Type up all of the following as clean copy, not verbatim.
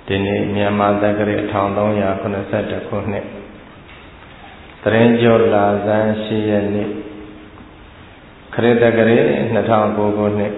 ဒီနေ့မြန်မာသက္ကရာ1382ခုနှစ်သရင်ကျော်လာဇန်8ရက်နေ့ခရစ်သက္ကရာ2009ခုနှစ်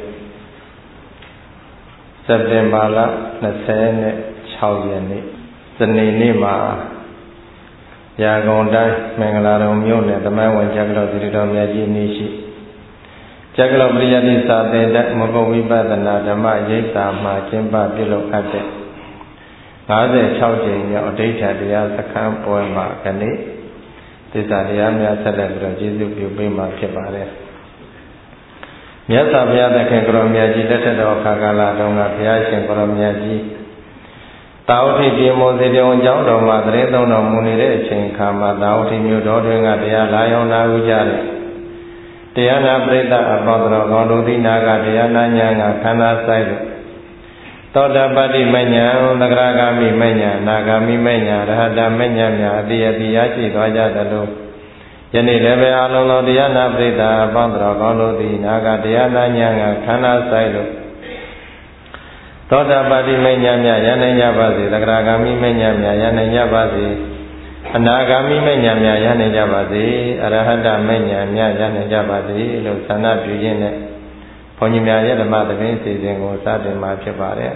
စက်တင်ဘာလ26ရက်နေ့စနေနေ့မှာရာဂုံတိုင်းမင်္ဂလာတော်မြို့နယ်သမိုင်းဝင်ကျက်ကလောသီတော်မြတ်ကြီးနေ့ရှိကျက်ကလောပရိယတိစာသင်တဲ့မဂ္ဂဝိပဿနာဓမ္မရိပ်သာမှာကျင်းပပြုလုပ်အပ်တဲ့56ကြိမ်မြောက်အဋ္ဌတရားစခန်းပွဲမှာခဏိသစ္စာတရားများဆက်လက်ပြီးတော့ကျေးဇူးပြုပေးမှာဖြစ်ပါတယ်။မြတ်စွာဘုရားသခင်ကိုရောမြတ်ကြီးလက်ထက်တော်ခါကာလတုန်းကဘုရားရှင်ကိုရောမြတ်ကြီးတာဝတိပြေမောစေတုံကျောင်းတော်မှာသရေသုံးတော်မူနေတဲ့အချိန်ခါမှာတာဝတိမြို့တော်တွင်ကတရားလာရောက်နာယူကြတဲ့တရားနာပရိသတ်အပေါင်းတော်ကောင်းတို့သည်နာကတရားနာညာကခန္ဓာဆိုင်လို့သောတာပတ္တိမဉ္ဇဉ်သဂရဂามိမဉ္ဇဉ်နာဂามိမဉ္ဇဉ်ရဟတမဉ္ဇဉ်များအတိအတိရရှိသွားကြသလိုယနေ့လည်းပဲအလုံးစုံတရားနာပရိသတ်အပေါင်းတော်ကောင်းတို့သည်နာကတရားနာညာကခန္ဓာဆိုင်လို့သောတာပတ္တိမဉ္ဇဉ်များရနိုင်ကြပါစေသဂရဂามိမဉ္ဇဉ်များရနိုင်ကြပါစေအနာဂามိမဉ္ဇဉ်များရနိုင်ကြပါစေအရဟတမဉ္ဇဉ်များရနိုင်ကြပါစေလို့ဆန္ဒပြုခြင်းနဲ့ဘုန်းကြီးများရဲ့ဓမ္မသဘင်စီစဉ်ကိုစတင်မှာဖြစ်ပါတယ်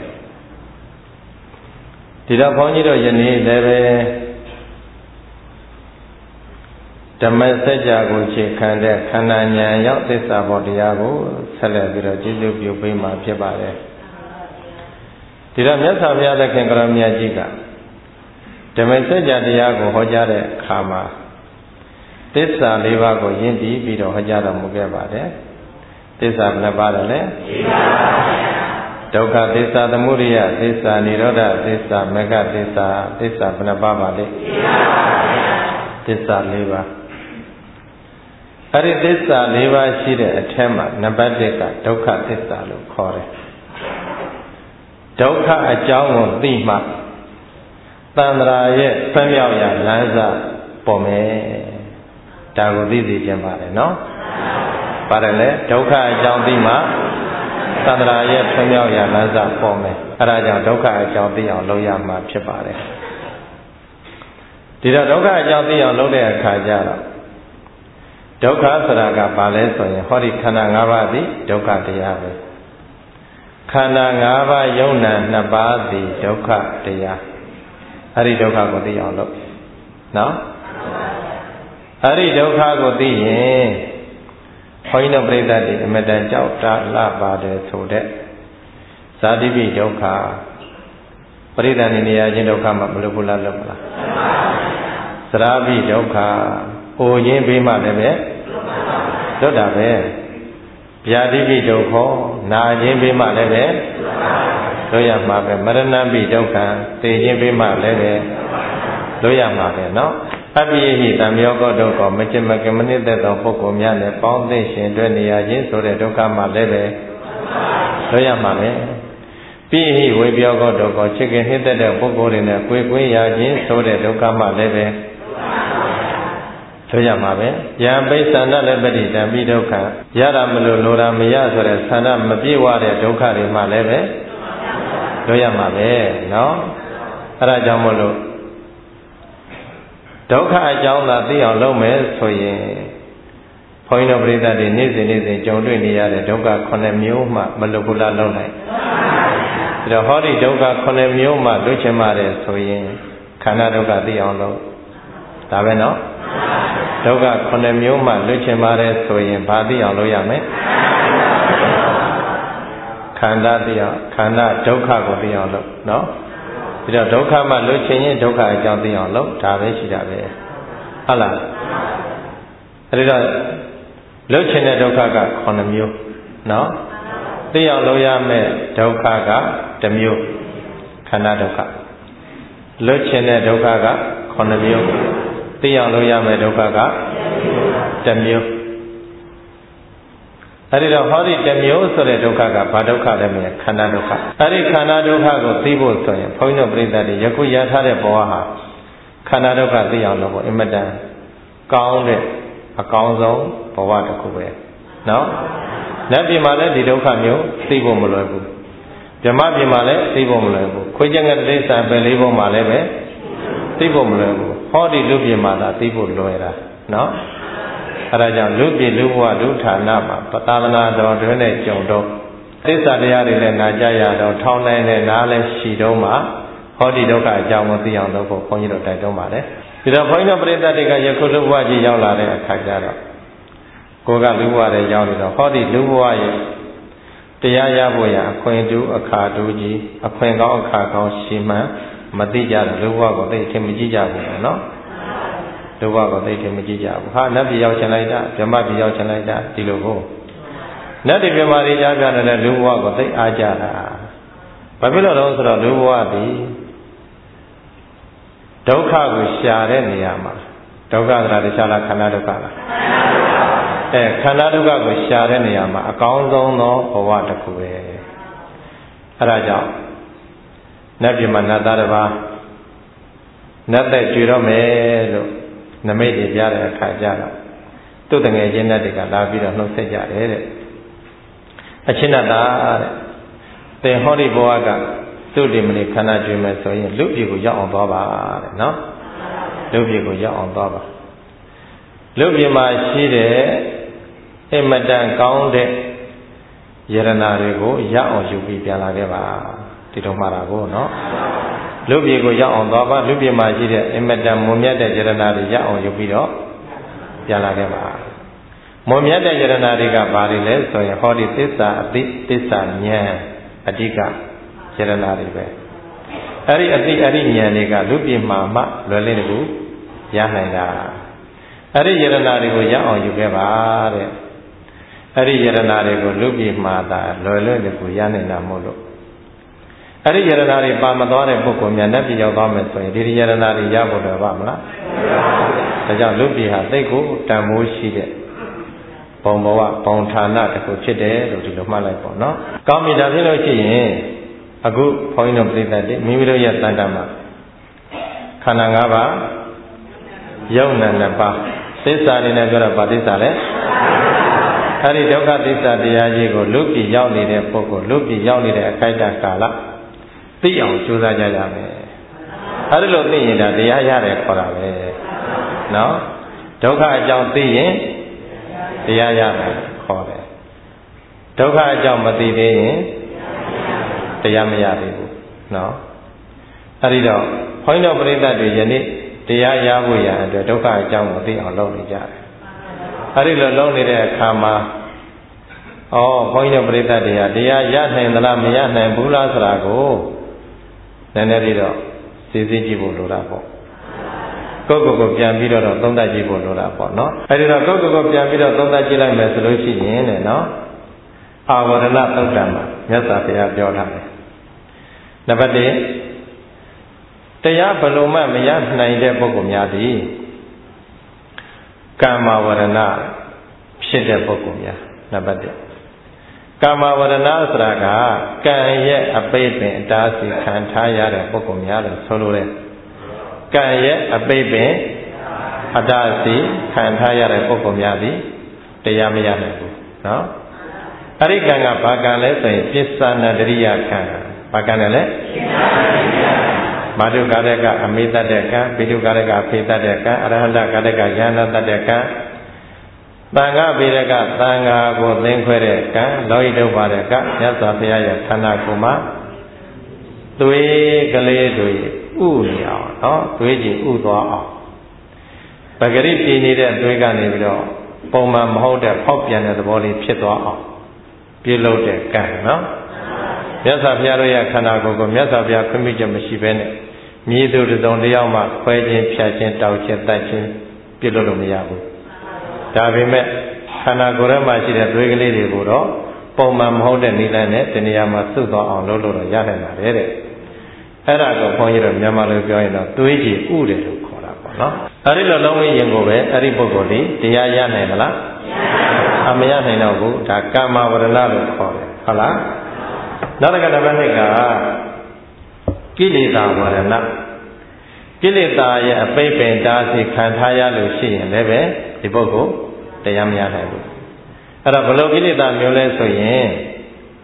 ဒီတော့ဘုန်းကြီးတို့ယနေ့လည်းပဲဓမ္မစကြာကိုခြေခံတဲ့ခန္ဓာဉာဏ်ရောက်သစ္စာဘောတရားကိုဆက်လက်ပြီးတော့ကျေးဇူးပြုပေးမှာဖြစ်ပါတယ်ဒီတော့မြတ်စွာဘုရားသခင်ကရောမြတ်ကြီးကဓမ္မစကြာတရားကိုဟောကြားတဲ့အခါမှာသစ္စာ၄ပါးကိုယဉ်တည်ပြီးတော့ဟောကြားတော်မူခဲ့ပါတယ်သစ္စာဘယ်နှပါးလဲ၄ပါးပါဗျာဒုက္ခသစ္စာသမုဒယသစ္စာនិရောဓသစ္စာမဂ္ဂသစ္စာသစ္စာဘယ်နှပါးပါလဲ၄ပါးပါဗျာသစ္စာ၄ပါးအဲ့ဒီသစ္စာ၄ပါးရှိတဲ့အထက်မှာနံပါတ်1ကဒုက္ခသစ္စာလို့ခေါ်တယ်ဒုက္ခအကြောင်းကိုသိမှသန္တရာရဲ့ဆွဲမြောက်ရာလမ်းစာပေါ်မယ်ဒါကိုသိသိခြင်းပါတယ်နော်ပါတယ်လေဒုက္ခအကြောင်းသိမှသန္တရာရဲ့ဆွဲမြောက်ရာလမ်းစာပေါ်မယ်အဲဒါကြောင့်ဒုက္ခအကြောင်းသိအောင်လုပ်ရမှာဖြစ်ပါတယ်ဒီတော့ဒုက္ခအကြောင်းသိအောင်လုပ်တဲ့အခါကျတော့ဒုက္ခဆိုတာကဘာလဲဆိုရင်ဟောဒီခန္ဓာ၅ပါးသည်ဒုက္ခတရားပဲခန္ဓာ၅ပါးယုံနာ၂ပါးသည်ဒုက္ခတရားအဲ့ဒီဒုက္ခကိုသိအောင်လုပ်နော်အဲ့ဒီဒုက္ခကိုသိရင်ဘုန်းကြီးတို့ပြိဿတွေအမတန်ကြောက်တာလှပါတယ်ဆိုတဲ့ဇာတိပိဒုက္ခပရိသန္တိနေရာချင်းဒုက္ခမှမလို့ဘူးလားလို့မလားသရာပိဒုက္ခအိုခြင်းပြီးမှလည်းပဲလွတ်တာပဲဗျာတိပိဒုက္ခနာခြင်းပြီးမှလည်းပဲလွတ်ရမှာပဲမရဏပိဒုက္ခသိခြင်းပြီးမှလည်းပဲလွတ်ရမှာပဲเนาะအပိယဟိတံယောကောဒုက္ခမจิตမကမနစ်သက်သောပုဂ္ဂိုလ်များနဲ့ပေါင်းသိရှင်တွဲနေရခြင်းဆိုတဲ့ဒုက္ခမှလည်းပဲလွတ်ရမှာပဲပိယဟိဝေပြောကောဒုက္ခချစ်ခင်နှစ်သက်တဲ့ပုဂ္ဂိုလ်တွေနဲ့ကိုယ်ကွင်းရခြင်းဆိုတဲ့ဒုက္ခမှလည်းပဲလွတ်ရမှာပဲယံပိဿန္ဒလည်းပတိတံပိဒုက္ခရတာမလို့လိုတာမရဆိုတဲ့ဆန္ဒမပြည့်ဝတဲ့ဒုက္ခတွေမှလည်းပဲလွတ်ရမှာပဲเนาะအဲဒါကြောင့်မို့လို့ဒုက္ခအကြောင်းသာသိအောင်လုပ်မယ်ဆိုရင်ဘုန်းကြီးတို့ပရိသတ်တွေနေ့စဉ်ကြုံတွေ့နေရတဲ့ဒုက္ခ9မျိုးမှမလွတ်ဘူးလားလုပ်နိုင်ဒါတော့ဟောဒီဒုက္ခ9မျိုးမှလွတ်ချင်ပါတယ်ဆိုရင်ခန္ဓာဒုက္ခသိအောင်လုပ်ဒါပဲเนาะဒုက္ခ9မျိုးမှလွတ်ချင်ပါတယ်ဆိုရင်ဘာသိအောင်လုပ်ရမလဲခန္ဓာသိအောင်ခန္ဓာဒုက္ခကိုသိအောင်လုပ်เนาะဒီတော့ဒုက္ခမှလွတ်ချင်ရင်ဒုက္ခအကြောင်းသိအောင်လုပ်ဒါပဲရှိတာပဲဟုတ်လားအဲဒီတော့လွတ်ချင်တဲ့ဒုက္ခက9မျိုးเนาะသိအောင်လုပ်ရမယ့်ဒုက္ခက1မျိုးခန္ဓာဒုက္ခလွတ်ချင်တဲ့ဒုက္ခက9မျိုးသိအောင်လုပ်ရမယ့်ဒုက္ခက1မျိုးအဲဒီတော့ဟောဒီ1မျိုးဆိုတဲ့ဒုက္ခကဘာဒုက္ခလဲမလဲခန္ဓာဒုက္ခအဲဒီခန္ဓာဒုက္ခကိုသိဖို့ဆိုရင်ဘုန်းကြီးတို့ပြိဿတွေယခုရထားတဲ့ဘဝဟာခန္ဓာဒုက္ခသိအောင်လုပ်ဖို့အင်မတန်ကောင်းတဲ့အကောင်းဆုံးဘဝတစ်ခုပဲเนาะလက်ပြင်မှာလည်းဒီဒုက္ခမျိုးသိဖို့မလွယ်ဘူးဗြဟ္မပြည်မှာလည်းသိဖို့မလွယ်ဘူးခွေးကျက်ငယ်တိစ္ဆာပဲလေးဘုံမှာလည်းပဲသိဖို့မလွယ်ဘူးဟောဒီလူပြည်မှာသာသိဖို့လွယ်တာနော်အဲဒါကြောင့်လူပြည်လူဘဝဒုဌာနမှာပသာသနာတော်တွင်နဲ့ကြုံတော့သစ္စာတရားတွေလည်းနာကြရတော့ထောင်းနိုင်တဲ့နားလည်းရှိတော့မှဟောဒီဒုက္ခအကြောင်းကိုသိအောင်လုပ်ဖို့ဘုန်းကြီးတို့တိုက်တွန်းပါတယ်ဒီတော့ဘုန်းကြီးတို့ပရိသတ်တွေကယခုလူဘဝကြီးရောက်လာတဲ့အခါကျတော့ကိုကလူဘဝတွေရောက်နေတော့ဟောဒီလူဘဝရဲ့တရားရဖို့ရအခွင့်တူအခါတူကြီးအခွင့်ကောင်းအခါကောင်းရှိမှမသိကြတယ်လူဘဝကိုသိထင်မကြည့်ကြဘူးနော်လူဘဝကိုသိထင်မကြည့်ကြဘူးဟာနတ်ပြည်ရောက်ချင်လိုက်တာဗြဟ္မပြည်ရောက်ချင်လိုက်တာဒီလိုကိုနတ်ပြည်ဗြဟ္မာတွေကြားပြနေတဲ့လူဘဝကိုသိအားကြတာဘာဖြစ်လို့လဲဆိုတော့လူဘဝသည်ဒုက္ခကိုရှာတဲ့နေရာမှာဒုက္ခဆိုတာတခြားလားခန္ဓာဒုက္ခလားခန္ဓာဒုက္ခကိုရှာတဲ့နေရာမှာအကောင်းဆုံးသောဘဝတစ်ခုပဲအဲဒါကြောင့်နတ်ပြည်မှာနတ်သားတစ်ပါးနတ်သက်ကြွတော့မယ်လို့နမိတ်တွေပြတဲ့အခါကျတော့သူ့တငယ်ချင်းနတ်တွေကလာပြီးတော့နှုတ်ဆက်ကြတယ်တဲ့အချင်းနတ်သားတဲ့သင်ဟောဒီဘဝကသူ့ဒီမလေးခန္ဓာကြွမယ်ဆိုရင်လူပြည်ကိုရောက်အောင်သွားပါတဲ့နော်လူပြည်ကိုရောက်အောင်သွားပါလူပြည်မှာရှိတဲ့အမတန်ကောင်းတဲ့ယရနာတွေကိုရအောင်ယူပြီးပြန်လာခဲ့ပါဒီတော့မှာတာကိုနော်လူပြည်ကိုရောက်အောင်သွားပါလူပြည်မှာရှိတဲ့အမတန်မွန်မြတ်တဲ့ယရနာတွေရအောင်ယူပြီးတော့ပြန်လာခဲ့ပါမွန်မြတ်တဲ့ယရနာတွေကဘာတွေလဲဆိုရင်ဟောဒီသစ္စာအသိသစ္စာဉာဏ်အဓိကယရနာတွေပဲအဲ့ဒီအသိအဲ့ဒီဉာဏ်တွေကလူပြည်မှာမှလွယ်လင်းတကူရနိုင်တာအဲ့ဒီယရနာတွေကိုရအောင်ယူခဲ့ပါတဲ့အဲ့ဒီယရနာတွေကိုလူပြည်မှာသာလွယ်လွယ်တကူရနိုင်တာမို့လို့အဲ့ဒီယရနာတွေပါမသွားတဲ့ပုဂ္ဂိုလ်များနဲ့ပြည်ရောက်သွားမယ်ဆိုရင်ဒီယရနာတွေရဖို့တော့ပါမလားဒါကြောင့်လူပြည်ဟာသိကိုတန်ဖိုးရှိတဲ့ဘုံဘဝဘုံဌာနတစ်ခုဖြစ်တယ်လို့ဒီလိုမှတ်လိုက်ပေါ့နော်ကောင်းပြီဒါဖြစ်လို့ရှိရင်အခုဘုန်းကြီးတို့ပြိတ္တတွေမိမိတို့ရဲ့တန်တမှာခန္ဓာ၅ပါးယုံနာနှစ်ပါးသစ္စာတွေနဲ့ပြောတော့ဗာသစ္စာလဲအဲ့ဒီဒုက္ခသစ္စာတရားကြီးကိုလူပြည်ရောက်နေတဲ့ပုဂ္ဂိုလ်လူပြည်ရောက်နေတဲ့အခိုက်အတန့်ကာလသိအောင်ကြိုးစားကြရမယ်အဲ့ဒီလိုသိရင်ဒါတရားရတယ်ခေါ်တာပဲနော်ဒုက္ခအကြောင်းသိရင်တရားရတယ်ခေါ်တယ်ဒုက္ခအကြောင်းမသိသေးရင်တရားမရသေးဘူးနော်အဲ့ဒီတော့ဘုန်းကြီးတို့ပရိသတ်တွေယနေ့တရားရဖို့ရအတွက်ဒုက္ခအကြောင်းကိုသိအောင်လုပ်နေကြတယ်အဲ့ဒီလိုလုပ်နေတဲ့အခါမှာဘုန်းကြီးတို့ပရိသတ်တွေကတရားရနိုင်သလားမရနိုင်ဘူးလားဆိုတာကိုနည်းနည်းလေးတော့သိသိကြည့်ဖို့လိုတာပေါ့ကိုယ့်ပြန်ပြီးတော့သုံးသပ်ကြည့်ဖို့လိုတာပေါ့နော်အဲ့ဒီတော့ကိုယ့်ပြန်ပြီးတော့သုံးသပ်ကြည့်လိုက်မယ်ဆိုလို့ရှိရင်တဲ့နော်အာဝရဏသုတ်တံမှာမြတ်စွာဘုရားပြောထားတယ်နံပါတ်1တရားဘလို့မှမရနိုင်တဲ့ပုဂ္ဂိုလ်များသည်ကာမဝရဏဖြစ်တဲ့ပုဂ္ဂိုလ်များနံပါတ်1ကာမဝရဏဆိုတာကကံရဲ့အပိတ်ပင်အတားဆီးခံထားရတဲ့ပုဂ္ဂိုလ်များလို့ဆိုလိုတယ်ကံရဲ့အပိတ်ပင်အတားဆီးခံထားရတဲ့ပုဂ္ဂိုလ်များသည်တရားမရနိုင်ဘူးနော်အဲ့ဒီကံကဘာကံလဲဆိုရင်ပစ္စနတရိယကံဘာကံလဲမာတုကာရကအမေတ္တတဲ့ကံပိတုကာရကအဖေတ္တတဲ့ကံအရဟတကာရကဉာဏတတ်တဲ့ကံသံဃာပိရကသံဃာကိုသိမ့်ခွဲတဲ့ကံလောဟိတုပါတဲ့ကမြတ်စွာဘုရားရဲ့ခန္ဓာကိုယ်မှာသွေးကလေးတွေဥနေအောင်နော်သွေးကြီးဥသွားအောင်ပဂရိပြည်နေတဲ့သွေးကနေပြီးတော့ပုံမှန်မဟုတ်တဲ့ဖောက်ပြန်တဲ့သဘောလေးဖြစ်သွားအောင်ပြုလုပ်တဲ့ကံနော်မြတ်စွာဘုရားရဲ့ခန္ဓာကိုယ်ကိုမြတ်စွာဘုရားခွင့်ပြုချက်မရှိဘဲနဲ့မြည်သူတစ်စုံတစ်ယောက်မှခွဲခြင်းဖြတ်ခြင်းတောက်ခြင်းတတ်ခြင်းပြုလုပ်လို့မရဘူးဒါပေမဲ့ခန္ဓာကိုယ်ထဲမှာရှိတဲ့သွေးကလေးတွေကိုတော့ပုံမှန်မဟုတ်တဲ့နိလန်းနဲ့တဏှာမှာစွတ်သွားအောင်လုပ်လို့တော့ရနိုင်ပါတယ်တဲ့အဲ့ဒါကိုဘုန်းကြီးတို့မြန်မာလိုပြောရင်တော့သွေးကြည်ဥတယ်လို့ခေါ်တာပေါ့နော်အဲ့ဒီလိုလုံးဝရင်ကိုပဲအဲ့ဒီပုဂ္ဂိုလ်ဒီတရားရနိုင်မလားမရနိုင်တော့ဘူးဒါကာမဝရဏလို့ခေါ်တယ်ဟုတ်လားနောက်တစ်ခါနံပါတ်2ကကိလေသာဝရဏကိလေသာရဲ့အပိတ်ပင်တားဆီးခံထားရလို့ရှိရင်လည်းပဲဒီပုဂ္ဂိုလ်တရားမရနိုင်ဘူးအဲ့တော့ဘယ်လိုကိလေသာမျိုးလဲဆိုရင်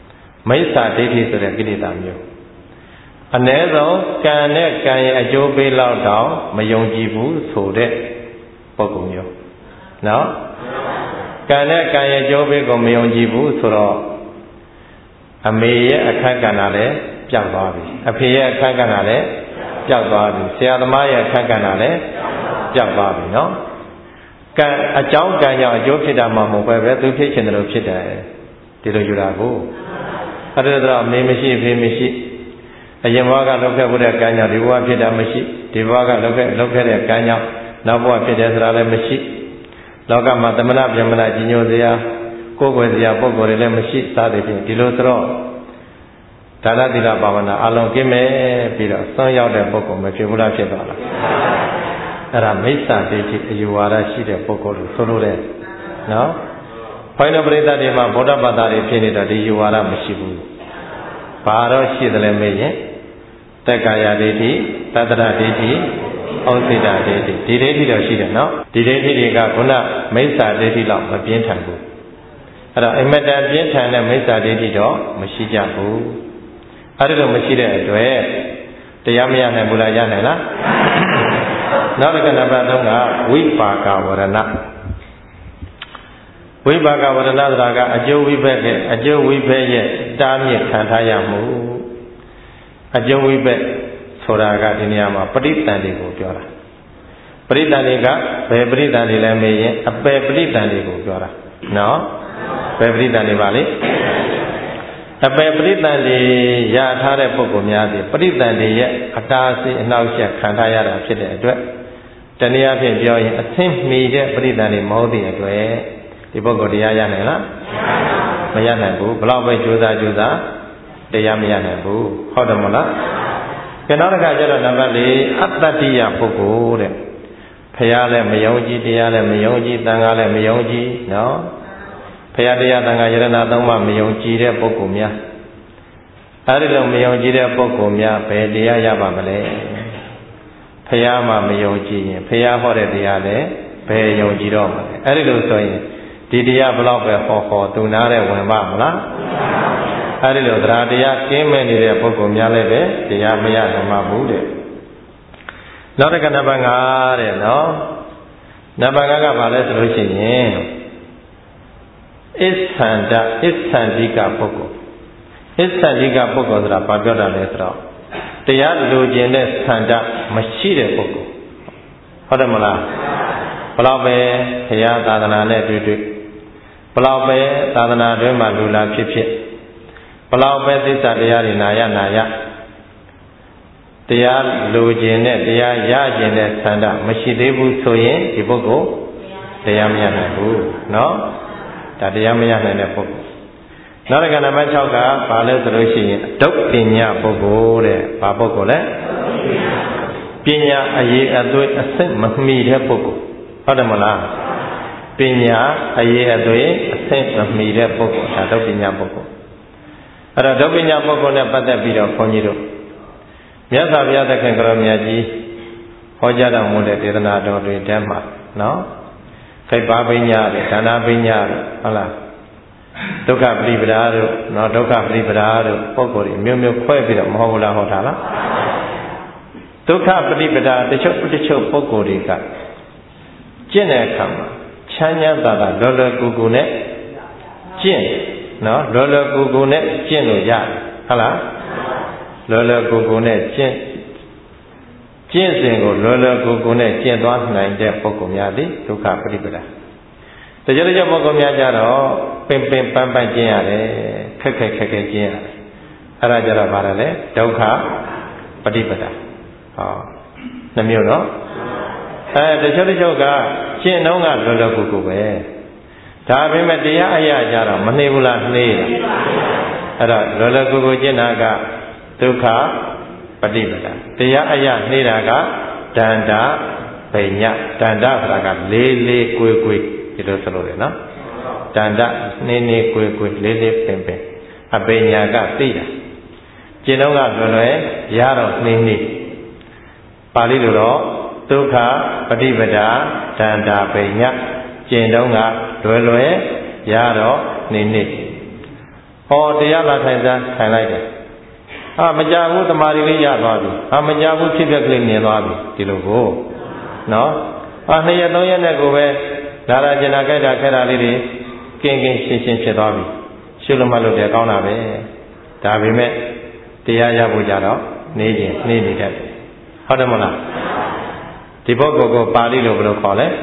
မိစ္ဆာဒိဋ္ဌိဆိုတဲ့ကိလေသာမျိုးအ ਨੇ ဆုံးကံနဲ့ကံရဲ့အကျိုးပေးလောက်တော့မယုံကြည်ဘူးဆိုတဲ့ပုဂ္ဂိုလ်မျိုးနော်ကံနဲ့ကံရဲ့အကျိုးပေးကိုမယုံကြည်ဘူးဆိုတော့အမေရဲ့အခက်ကဏ္ဍလည်းပျောက်သွားပြီအဖေရဲ့အခက်ကဏ္ဍလည်းပျောက်သွားပြီဆရာသမားရဲ့အခက် ကဏ္ဍလည်းပျောက်သွားပြီနော်ကံအကြောင်းကံကြောင့်အကျိုးဖြစ်တာမှမဟုတ်ပဲသူဖြစ်ချင်တယ်လို့ဖြစ်တယ်ဒီလိုယူတာကိုအဲ့ဒါတော့အမေမရှိအဖေမရှိအရင်ဘဝကလုပ်ခဲ့တဲ့ကံကြောင့်ဒီဘဝဖြစ်တာမရှိဒီဘဝကလုပ်ခဲ့တဲ့ကံကြောင့်နောက်ဘဝဖြစ်တယ်ဆိုတာလည်းမရှိလောကမှာသမဏဗြဟ္မဏကြီးညိုစရာကိုယ်ွယ်စရာပုဂ္ဂိုလ်တွေလည်းမရှိစသဖြင့်ဒီလိုဆိုတော့ဒါနသီလဘာဝနာအလုံးကင်းမဲ့ပြီးတော့ဆွမ်းရောက်တဲ့ပုဂ္ဂိုလ်မဖြစ်ဘူးလားဖြစ်သွားလားအဲ့ဒါမိစ္ဆာဒိဋ္ဌိအယူဝါဒရှိတဲ့ပုဂ္ဂိုလ်လို့ဆိုလို့တယ်နော်ဘုန်းတော်ပရိသတ်တွေမှာဗုဒ္ဓဘာသာတွေဖြစ်နေတော့ဒီယူဝါဒမရှိဘူးဘာတော့ရှိတယ်လဲမေးရင်တက္ကာယဒိဋ္ဌိတတ္တရဒိဋ္ဌိဩစိတဒိဋ္ဌိဒီဒိဋ္ဌိတော့ရှိတယ်နော်ဒီဒိဋ္ဌိတွေကခုနမိစ္ဆာဒိဋ္ဌိလောက်မပြင်းထန်ဘူးအဲ့တော့အမတန်ပြင်းထန်တဲ့မိစ္ဆာဒိဋ္ဌိတော့မရှိကြဘူးအဲ့ဒါတော့မရှိတဲ့အတွက်တရားမရနိုင်ဘူးလားရနိုင်လားနောက်တစ်ခါနံပါတ်3ကဝိပါကဝရဏဝိပါကဝရဏဆိုတာကအကျိုးဝိဘက်ကအကျိုးဝိဘက်ရဲ့တားမြစ်ခံထားရမှုအကျိုးဝိဘက်ဆိုတာကဒီနေရာမှာပဋိသန္ဓေကိုပြောတာပဋိသန္ဓေကဘယ်ပဋိသန္ဓေလဲမေးရင်အပယ်ပဋိသန္ဓေကိုပြောတာနော်ဘယ်ပဋိသန္ဓေပါလဲအပယ်ပဋိသန္ဓေရထားတဲ့ပုဂ္ဂိုလ်များသည်ပဋိသန္ဓေရဲ့အတားအဆီးအနှောက်အယှက်ခံထားရတာဖြစ်တဲ့အတွက်တနည်းအားဖြင့်ပြောရင်အသင့်မီတဲ့ပဋိသန္ဓေမဟုတ်တဲ့အတွက်ဒီပုဂ္ဂိုလ်တရားရနိုင်လားမရနိုင်ဘူးဘလောက်ပဲကြိုးစားတရားမရနိုင်ဘူးဟုတ်တယ်မလားကဲနောက်တစ်ခါကျတော့နံပါတ်4အတ္တတိယပုဂ္ဂိုလ်တဲ့ဖရာလည်းမယုံကြည်တရားလည်းမယုံကြည်သံဃာလည်းမယုံကြည်နော်ဖရာတရားသံဃာယရဏသုံးပါးမယုံကြည်တဲ့ပုဂ္ဂိုလ်များအဲဒီလိုမယုံကြည်တဲ့ပုဂ္ဂိုလ်များဘယ်တရားရပါမလဲဖရာမှမယုံကြည်ရင်ဖရာဟောတဲ့တရားလည်းဘယ်ယုံကြည်တော့မလဲအဲဒီလိုဆိုရင်ဒီတရားဘလောက်ပဲဟောသူနာတဲ့ဝင်ပါမလားအဲဒီလိုသရတရားကင်းမဲ့နေတဲ့ပုဂ္ဂိုလ်များလည်းပဲတရားမရနိုင်ပါဘူးတဲ့နောက်တစ်ခါနံပါတ်5တဲ့နော်နံပါတ်5ကဘာလဲဆိုလို့ရှိရင်အစ္ဆန္ဒအစ္ဆန္ဒိကပုဂ္ဂိုလ်အစ္ဆန္ဒိကပုဂ္ဂိုလ်ဆိုတာဘာပြောတာလဲဆိုတော့တရားလိုချင်တဲ့ဆန္ဒမရှိတဲ့ပုဂ္ဂိုလ်ဟုတ်တယ်မလားဘလောက်ပဲဘုရားသာသနာနဲ့တွေ့ဘလောက်ပဲသာသနာတွင်မှာလူလာဖြစ်ဘလောက်ပဲသစ္စာတရားတွေနာရတရားလိုချင်တဲ့တရားရကျင်တဲ့ဆန္ဒမရှိသေးဘူးဆိုရင်ဒီပုဂ္ဂိုလ်တရားမရနိုင်ဘူးเนาะဒါတရားမရနိုင်တဲ့ပုဂ္ဂိုလ်နောက်တစ်ခါနံပါတ်6ကဘာလဲဆိုလို့ရှိရင်ဒုက္ခညပုဂ္ဂိုလ်တဲ့ဘာပုဂ္ဂိုလ်လဲပညာအရေးအသွေးအစစ်မမီတဲ့ပုဂ္ဂိုလ်ဟုတ်တယ်မလားပညာအရေးအသွေးအစစ်မမီတဲ့ပုဂ္ဂိုလ်ဒါဒုက္ခညပုဂ္ဂိုလ်အဲ့တော့ဒုက္ခညပုဂ္ဂိုလ်နဲ့ပတ်သက်ပြီးတော့ခွန်ကြီးတို့မြတ်စွာဘုရားသခင်ကိုရောမြတ်ကြီးဟောကြားတော်မူတဲ့ဒေသနာတော်တွေထဲမှာနော်ခိဗ္ဗပညာတွေဒါနပညာတွေဟုတ်လားဒုက္ခပရိပဒါတို့နော်ဒုက္ခပရိပဒါတို့ပုဂ္ဂိုလ်တွေမျိုးမျိုးခွဲပြီးတော့မဟုတ်ဘူးလားဟောတာလားဒုက္ခပရိပဒါတချို့ပုဂ္ဂိုလ်တွေကကျင့်တဲ့အခါမှာချမ်းသာတာလောလောကူကူနဲ့ကျင့်နော်လောလောကူကူနဲ့ကျင့်လို့ရတယ်ဟုတ်လားလောလောကူကူနဲ့ကျင့်စဉ်ကိုလောလောကူကူနဲ့ကျင့်သွားနိုင်တဲ့ပုဂ္ဂိုလ်များသည်ဒုက္ခပရိပဒါတကြတဲ့ပုဂ္ဂိုလ်များကြတော့ပင်ပန်းကျင့်ရတယ်ခက်ကျင့်ရတယ်အဲ့ဒါကြတော့ဘာလဲဒုက္ခပရိပဒါဟောနှမျိုးနော်တချို့ကကျင့်တော့ကလောလောကူကူပဲဒါပေမဲ့တရားအရာကြတော့မနှေးဘူးလားနှေးအဲ့တော့လောလောကူကူကျင့်တာကဒုက္ခပฏิပဒါတရားအရာနှေးတာကဒန္တဗိညဒန္တဆိုတာကလေးကိုယ်ဒီလိုဆိုလို့ရနော်ဒန္တနှေးကိုယ်လေးပင်အဗိညာကသိတာကျင့်တော့ကလွယ်ရတော့နှေးပါဠိလိုတော့ဒုက္ခပฏิပဒါဒန္တဗိညကျင့်တော့ကလွယ်ရတော့နှေးဟောတရားလာထိုင်စားထိုင်လိုက်တယ်မကြဘူးတမာရီလေးရသွားပြီမကြဘူးဖြစ်ဖြစ်ကလေးမြင်သွားပြီဒီလိုကိုနော်2 ရက် 3 ရက်နဲ့ကိုပဲလာရကျင်နာကြိုက်တာခဲတာလေးတွေကင်းကင်းရှင်းရှင်းဖြစ်သွားပြီရှုလို့မှလို့တယ်ကောင်းတာပဲဒါပေမဲ့တရားရဖို့ကြတော့နေခြင်းနေနေတတ်တယ်ဟုတ်တယ်မဟုတ်လားဒီပုဂ္ဂိုလ်ကိုပါဠိလိုဘယ်လိုခေါ်လဲ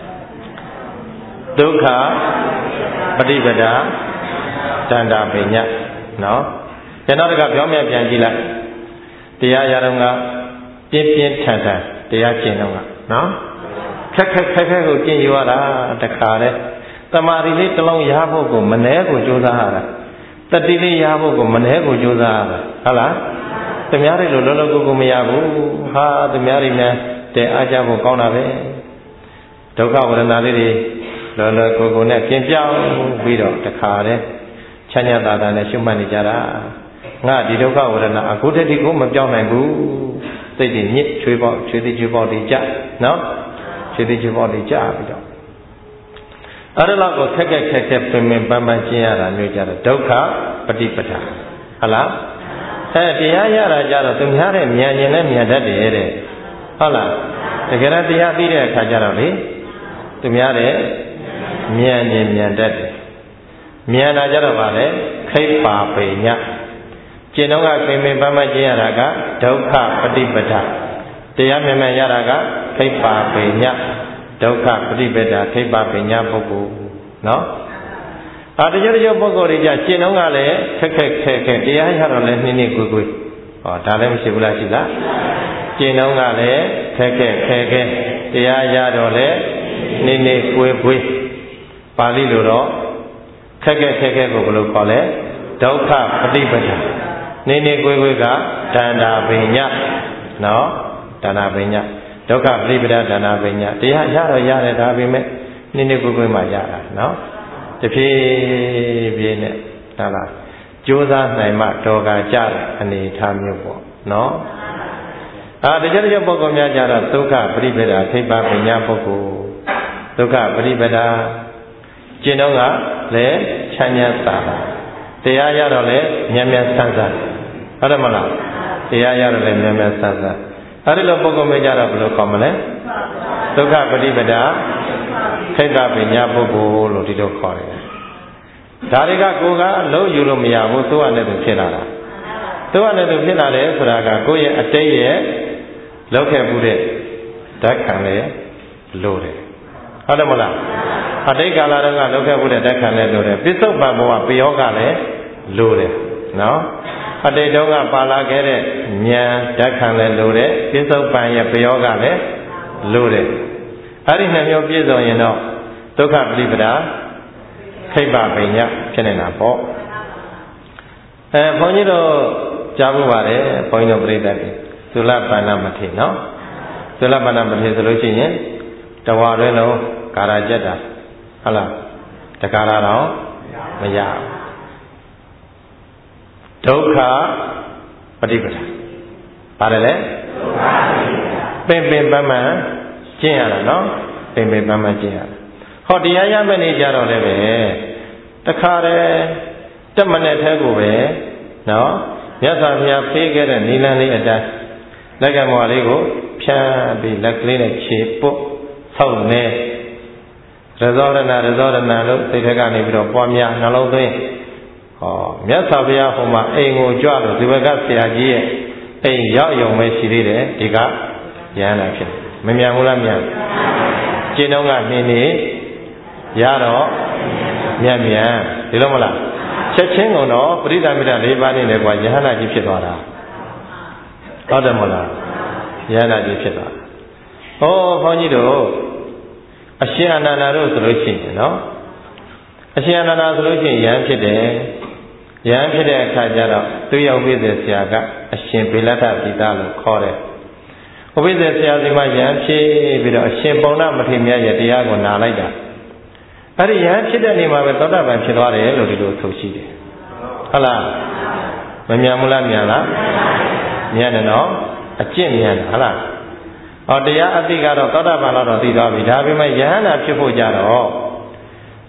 ဒုက္ခပฏิပဒါတန္တာပညာနော်ကျွန်တော်တကပြောင်းပြန်ကြည့်လိုက်တရားရတော့ကပြင်းပြင်းထန်ထန်တရားကျင့်တော့ကနော်ခက်ကိုကျင့်ရတာတခါလဲတမာရီလေးတစ်လုံးရဖို့ကိုမနှဲကိုကြိုးစားရတာတတိလေးရဖို့ကိုမနှဲကိုကြိုးစားရတာဟုတ်လားသူများတွေလိုလောလောကူကူမရဘူးသူများတွေများတဲ့အားကြဖို့ကောင်းတာပဲဒုက္ခဝေဒနာလေးတွေလောလောကူကူနဲ့ပြင်ပြောင်းပြီးတော့တခါလဲချမ်းသာတာနဲ့ရှုမှတ်နေကြတာငါဒီဒုက္ခဝေဒနာအခုတည်းကိုမပြောင်းနိုင်ဘူးစိတ်တွေညစ်ချွေးပေါက်ချွေးတိချွေးပေါက်တွေကြနော်ချွေးတိချွေးပေါက်တွေကြပြီးတော့အဲ့ဒါလောက်ကိုခက်ပင်ပန်းပန်းကျင့်ရတာမျိုးကြတော့ဒုက္ခပฏิပဒါဟုတ်လားတရားရတာကြတော့သူများတဲ့ဉာဏ်ဉာဏ်နဲ့ဉာဏ်တတ်တယ်တဲ့ဟုတ်လားတကယ်တော့တရားပြီးတဲ့အခါကျတော့လေသူများတဲ့ဉာဏ်ဉာဏ်ဉာဏ်တတ်တယ်ဉာဏ်တာကြတော့ဗာလေခိပ္ပါပိညကျင့်တော့ကပင်ပန်းပန်းကျင့်ရတာကဒုက္ခပฏิပဒါတရားမြင်မှန်ရတာကခိပ္ပါပိညဒုက္ခပฏิပဒါခိပ္ပပညာပုဂ္ဂိုလ်နော်တချို့ပုဂ္ဂိုလ်တွေကြကျင့်တော့ကလည်းခက်တရားရတော့လည်းနှင်းကိုကိုဒါလည်းမရှိဘူးလားရှိလားကျင့်တော့ကလည်းခက်တရားရတော့လည်းနှင်းကိုပါဠိလိုတော့ခက်ကိုဘယ်လိုခေါ်လဲဒုက္ခပฏิပဒါနှင်းကိုကဒန္တာပညာနော်ဒန္တာပညာဒုက္ခပฏิပဒါဒန္တာပညာတရားရတော့ရတယ်ဒါပေမဲ့နှင်းကိုမှရတာနော်တဖြည်းဖြည်းနဲ့ဟုတ်လားကြိုးစားနိုင်မှတော်ကကြတဲ့အနေထားမျိုးပေါ့နော်တချို့ပုဂ္ဂိုလ်များကြတော့ဒုက္ခပฏิပဒါခိပ္ပပညာပုဂ္ဂိုလ်ဒုက္ခပฏิပဒါကျင့်တော့ကလည်းချမ်းသာတာတရားရတော့လည်းမြတ်ဆန်းဟုတ်တယ်မလားတရားရတော့လည်းမြတ်ဆန်းအဲဒီလိုပုဂ္ဂိုလ်မျိုးကြတော့ဘယ်လိုခေါ်မလဲဒုက္ခပฏิပဒါခိတ္တပညာပုဂ္ဂိုလ်လို့ဒီလိုခေါ်တယ်ဒါတွေကကိုယ်ကအလုံးယူလို့မရဘူးသူကလည်းသူဖြစ်လာတာသူကလည်းသူဖြစ်လာတယ်ဆိုတာကကိုယ့်ရဲ့အတိတ်ရဲ့လောက်ခဲ့မှုတဲ့ဓာတ်ခံလည်းလို့တယ်ဟုတ်တယ်မလားအတိတ်ကာလတုန်းကလောက်ခဲ့မှုတဲ့ဓာတ်ခံလည်းလို့တယ်ပစ္စုပန်ဘဝပယောကလည်းလို့တယ်နော်အတိတ်တုန်းကပါလာခဲ့တဲ့ဉာဏ်ဓာတ်ခံလည်းလို့တယ်ပစ္စုပန်ရဲ့ပယောကလည်းလို့တယ်အဲ့ဒီနှမျိုးပြည့်စုံရင်တော့ဒုက္ခပฏิပဒါခိပ္ပပညာဖြစ်နေတာပေါ့ဘုန်းကြီးတို့ကြားဖို့ပါတယ်ဘုန်းကြီးတို့ပြိဿတွေသုလပန္နမထေနော်သုလပန္နမထေဆိုလို့ရှိရင်တဝါတွင်လုံးကာရကြက်တာဟုတ်လားတကာရတော့မရဒုက္ခပฏิပဒါပါတယ်လေပင်ပန်းပန်းကျင့်ရတာနော်ပင်ပန်းကျင့်ရတာဟောတရားရမယ့်နေကြတော့လည်းပဲတခါတည်းတက်မနဲ့ထဲကိုပဲနော်မြတ်စွာဘုရားဖေးခဲ့တဲ့နိလန်းလေးအတိုင်းလက်ကမော်လေးကိုဖြန်းပြီးလက်ကလေးနဲ့ခြေပုတ်ဆောက်နေရဇောရဏလို့စိတ်ထဲကနေပြီးတော့ပွားများနှလုံးသွင်းမြတ်စွာဘုရားဟိုမှာအိမ်ကိုကြွလို့ဒီဘက်ကဆရာကြီးရဲ့အိမ်ရောက်ရုံပဲရှိသေးတယ်ဒီကရဟန္တာဖြစ်မမြန်ဘူးလားမြန်ကျင့်တော့ကနေရတော့မြန်ဒီလိုမလားချက်ချင်းကုန်တော့ပရိသမိတ္တ၄ပါးနေတယ်ကွာယဟန္တာကြီးဖြစ်သွားတာဟုတ်တယ်မလားယဟန္တာကြီးဖြစ်သွားဘုန်းကြီးတို့အရှင်အနန္ဒာတို့ဆိုလို့ရှိရင်နော်အရှင်အနန္ဒာဆိုလို့ရှိရင်ယဟန်ဖြစ်တယ်ယဟန်ဖြစ်တဲ့အခါကျတော့သူရောက်ပြည့်တဲ့ဆရာကအရှင်ဗေလတ္တပိသလို့ခေါ်တယ်ဥပိ္ပဇေဆရာစီမှာယဟန်ဖြစ်ပြီးတော့အရှင်ပုံနာမထေရမြတ်ရဲ့တရားကိုနာလိုက်တာအဲ့ဒီယဟန်ဖြစ်တဲ့နေမှာပဲသောတာပန်ဖြစ်သွားတယ်လို့ဒီလိုဆိုရှိတယ်ဟုတ်လားမမြန်ဘူးလားမြန်လားမြန်တယ်နော်အကျင့်မြန်တယ်ဟုတ်လားတရားအသိကတော့သောတာပန်တော့သိသွားပြီဒါပေမဲ့ယဟန်နာဖြစ်ဖို့ကြတော့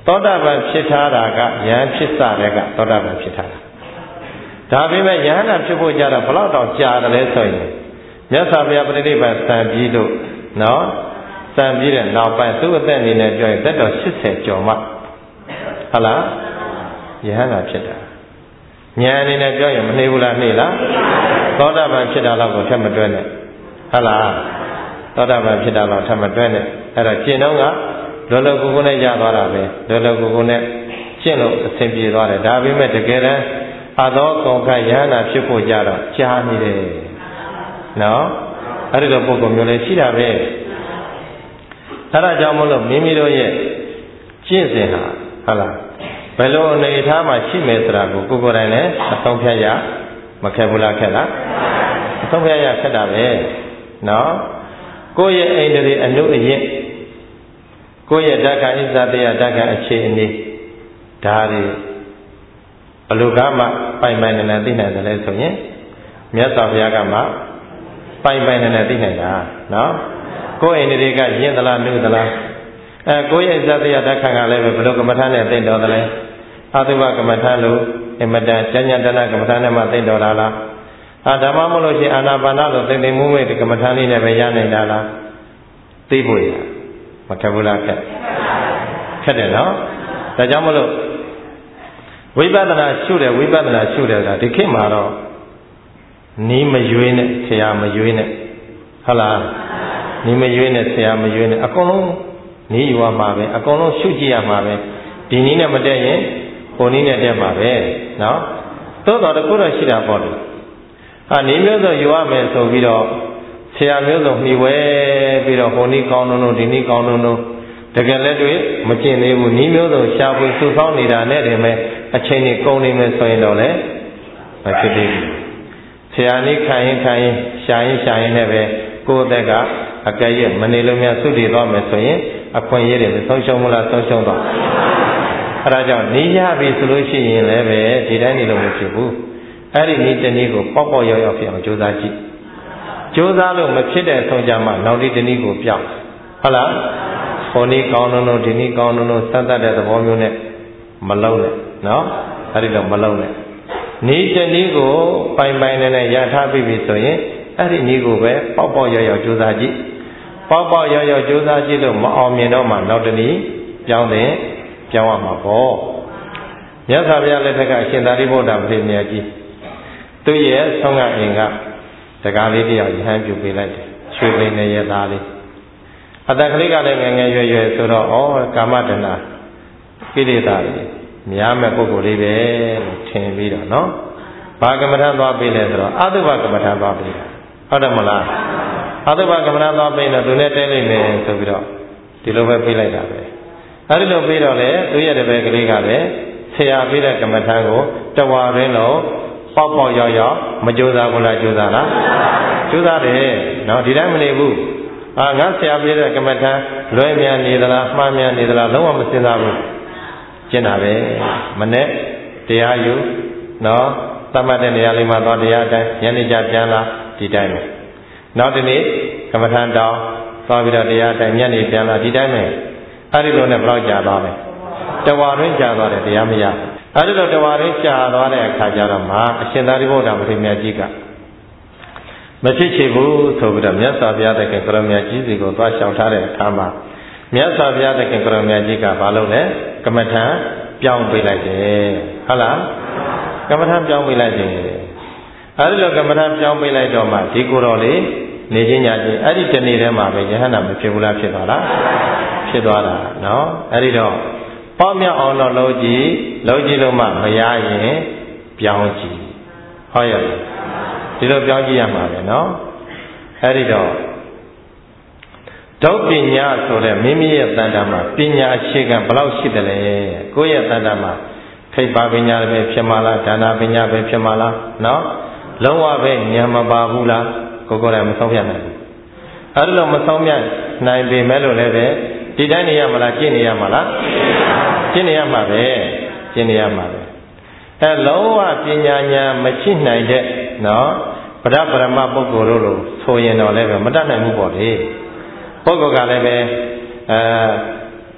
သောတာပန်ဖြစ်ထားတာကယဟန်ဖြစ်စတဲ့ကသောတာပန်ဖြစ်ထားတာဒါပေမဲ့ယဟန်ဖြစ်ဖို့ကြတော့ဘလောက်တောင်ကြာတယ်လဲဆိုရင်မြတ်စွာဘုရားပြိဋိဘံစံပြီးလို့နော်စံပြီးတဲ့နောက်ပိုင်းသူ့အသက်အနေနဲ့ပြောရင်သက်တော်80ကျော်မှဟုတ်လားယဟန်ဖြစ်တာဉာဏ်အနေနဲ့ပြောရင်မနှေးဘူးလားနှေးလားသောတာပန်ဖြစ်တာတော့ကိုထပ်မတွဲနဲ့ဟုတ်လားသောတာပန်ဖြစ်တာတော့ထပ်မတွဲနဲ့အဲ့တော့ကျင့်တော့ကလောလောကူကူနဲ့ရသွားတာပဲလောလောကူကူနဲ့ကျင့်လို့အဆင်ပြေသွားတယ်ဒါပေမဲ့တကယ်တမ်းအသောကုန်ခယဟနာဖြစ်ဖို့ကြတော့ကြားနေတယ်နော်အဲ့ဒီတော့ပုဂ္ဂိုလ်မျိုးလည်းရှိတာပဲအဲ့ဒါကြောင့်မလို့မိမိတို့ရဲ့ကျင့်စဉ်ဟာဟုတ်လားဘယ်လိုအနေအထားမှာရှိမယ်ဆိုတာကိုကိုယ်ကိုယ်တိုင်လည်းအဆုံးဖြတ်ရမခက်ဘူးလားခက်လားအဆုံးဖြတ်ရခက်တာပဲနော်ကိုယ့်ရဲ့အိန္ဒြေအနုအယင့်ကိုယ့်ရဲ့ဓက္ခဣဇတရားဓက္ခအခြေအနေဒါတွေဘလူကမှပိုင်ပိုင်နေနေသိနိုင်တယ်လဲဆိုရင်မြတ်စွာဘုရားကမှပိုင်ပိုင်နေနေသိနိုင်တာနော်ကိုယ့်အိန္ဒြေကယဉ်သလားနုသလားကိုယ့်ရဲ့ဣဇတရားဓက္ခကလည်းဘလူကမ္မထာနဲ့သိတော်တယ်လဲအတုပကမ္မထာလို့အမတန်ဉာဏ်ဉာဏ်တဏကမ္မထာနဲ့မှသိတော်တာလားဓမ္မမလို့ရှိရင်အာနာပါနလို့သိသိမှုမဲ့ဒီကမ္မထာလေးနဲ့ပဲရနိုင်တာလားသိဖို့ရမခက်ဘူးလားခက်တယ်နော်ဒါကြောင့်မလို့ဝိပဿနာရှုတယ်ဝိပဿနာရှုတယ်ကဒီခေတ်မှာတော့နီးမရွေးနဲ့ဆရာမရွေးနဲ့ဟုတ်လားနီးမရွေးနဲ့ဆရာမရွေးနဲ့အကုန်လုံးနီးယူရမှာပဲအကုန်လုံးရှုကြည့်ရမှာပဲဒီနည်းနဲ့မတက်ရင်ဟိုနည်းနဲ့တက်မှာပဲနော်သို့တော်တခုတော့ရှိတာပေါ့လေနီးမျိုးစုံယူရမယ်ဆိုပြီးတော့ဆရာမျိုးစုံနှီးဝဲပြီးတော့ဟိုနည်းကောင်းလုံးဒီနည်းကောင်းလုံးတကယ်လည်းတွေ့မကျင့်သေးဘူးနီးမျိုးစုံရှားဖွေစုဆောင်းနေတာနဲ့တည်းမဲ့အချိန်ကြီးကုန်နေမယ်ဆိုရင်တော့လည်းမဖြစ်သေးဘူးဆရာနည်းခံရင်ရှာရင်နဲ့ပဲကိုယ်သက်ကအကဲ့ရဲ့မနေလို့များသုတည်သွားမယ်ဆိုရင်အခွင့်အရေးတွေဆုံးရှုံးမလားဆုံးရှုံးသွားအဲဒါကြောင့်နေရပြီဆိုလို့ရှိရင်လည်းပဲဒီတိုင်းနေလို့မဖြစ်ဘူးအဲ့ဒီနည်းတနည်းကိုပေါ့ရောက်ရောက်ဖြစ်အောင်ကြိုးစားကြည့်ကြိုးစားလို့မဖြစ်တဲ့ဆုံးကြမှာနောက်ဒီတနည်းကိုပြောင်းဟုတ်လားဟိုနည်းကောင်းလုံးဒီနည်းကောင်းလုံးစသတ်တဲ့သဘောမျိုးနဲ့မလုံးနဲ့နော်အဲ့ဒီတော့မလုံးနဲ့နည်းတနည်းကိုပိုင်နဲ့ရထားပြီဆိုရင်အဲ့ဒီနည်းကိုပဲပေါ့ရောက်ရောက်ကြိုးစားကြည့်ပေါ့ရောက်ရောက်ကြိုးစားကြည့်လို့မအောင်မြင်တော့မှနောက်တနည်းပြောင်းရမှာပေါ့မြတ်စွာဘုရားလက်ထက်ကအရှင်သာရိပုတ္တပရိမြတ်ကြီးသူ့ရဲ့ဆုံးကအိမ်ကတကားလေးတယောက်ရဟန်းပြုပေးလိုက်တယ်ရွှေပိန်နဲ့ရသားလေးအတက်ကလေးကလည်းငယ်ငယ်ရွယ်ဆိုတော့ကာမတဏကိလေသာတွေများမဲ့ပုဂ္ဂိုလ်လေးပဲလို့ထင်ပြီးတော့နော်ဘာကမ္မထသွားပေးလဲဆိုတော့အတုပကမ္မထသွားပေးတာဟုတ်တယ်မလားအတုပကမ္မထသွားပေးတော့သူနဲ့တဲလိုက်မယ်ဆိုပြီးတော့ဒီလိုပဲပေးလိုက်တာပဲအဲဒီလိုပေးတော့လေသူရဲ့တပည့်ကလေးကလည်းဆရာပေးတဲ့ကမ္မထကိုတဝါရင်းလို့ပေါ့ရောက်မကြိုးစားဘူးလားကြိုးစားလားကြိုးစားတယ်နော်ဒီတိုင်းမနေဘူးငါဆရာပေးတဲ့ကမ္မထလွဲမြန်နေသလားမှားမြန်နေသလားလုံးဝမစဉ်းစားဘူးကျင့်တာပဲမနဲ့တရားယူနော်သတ်မှတ်တဲ့နေရာလေးမှာသွားတရားတိုင်းညနေကျပြန်လာဒီတိုင်းပဲနောက်ဒီနေ့ကမ္မထတောင်းသွားပြီးတော့တရားတိုင်းညနေပြန်လာဒီတိုင်းပဲအဲ့ဒီလိုနဲ့ဘယ်လောက်ကြာသွားလဲတဝါရင်းကြာသွားတယ်တရားမရအဲ့ဒီလိုတဝါရင်းကြာသွားတဲ့အခါကျတော့မှအရှင်သာရိပုတ္တပရိမြတ်ကြီးကမဖြစ်ချေဘူးဆိုပြီးတော့မြတ်စွာဘုရားသခင်ကရမြတ်ကြီးစီကိုသွားလျှောက်ထားတဲ့အခါမှာမြတ်စွာဘုရားသခင်ကရမြတ်ကြီးကဘာလုပ်လဲကမ္မထပြောင်းပေးလိုက်တယ်ဟုတ်လားကမ္မထပြောင်းပေးလိုက်တယ်အဲဒီလိုကမ္မထပြောင်းပေးလိုက်တော့မှဒီကိုယ်တော်လေးနေချင်းညချင်းအဲ့ဒီတနေ့တည်းမှာပဲယဟန္တာမဖြစ်ဘူးလားဖြစ်သွားလားဖြစ်သွားတာနော်အဲ့ဒီတော့ပေါ့မြောက်အောင်တော့လုံးကြည့်လို့မှမရရင်ပြောင်းကြည့်ဟုတ်ရဲ့ဒီလိုပြောင်းကြည့်ရမှာပဲနော်အဲ့ဒီတော့ဒုပညာဆိုတဲ့မိမိရဲ့တန်တာမှာပညာအခြေခံဘယ်လောက်ရှိတယ်လဲကိုယ့်ရဲ့တန်တာမှာခိဗ္ဗပညာပဲဖြစ်မှာလားဒါနပညာပဲဖြစ်မှာလားနော်လုံးဝပဲဉာဏ်မပါဘူးလားကိုယ်လည်းမဆုံးဖြတ်နိုင်ဘူးအဲ့လိုမဆုံးဖြတ်နိုင်ပေမဲ့လို့လည်းပဲဒီတိုင်းနေရမလားကျင့်နေရမှာလားကျင့်နေရမှာပဲကျင့်နေရမှာပဲအဲလုံးဝပညာဉာဏ်မရှိနိုင်တဲ့နော်ဗဒပရမပုဂ္ဂိုလ်တို့လိုဆိုရင်တော့လည်းပဲမတတ်နိုင်ဘူးပေါ့လေပုဂ္ဂိုလ်ကလည်းပဲ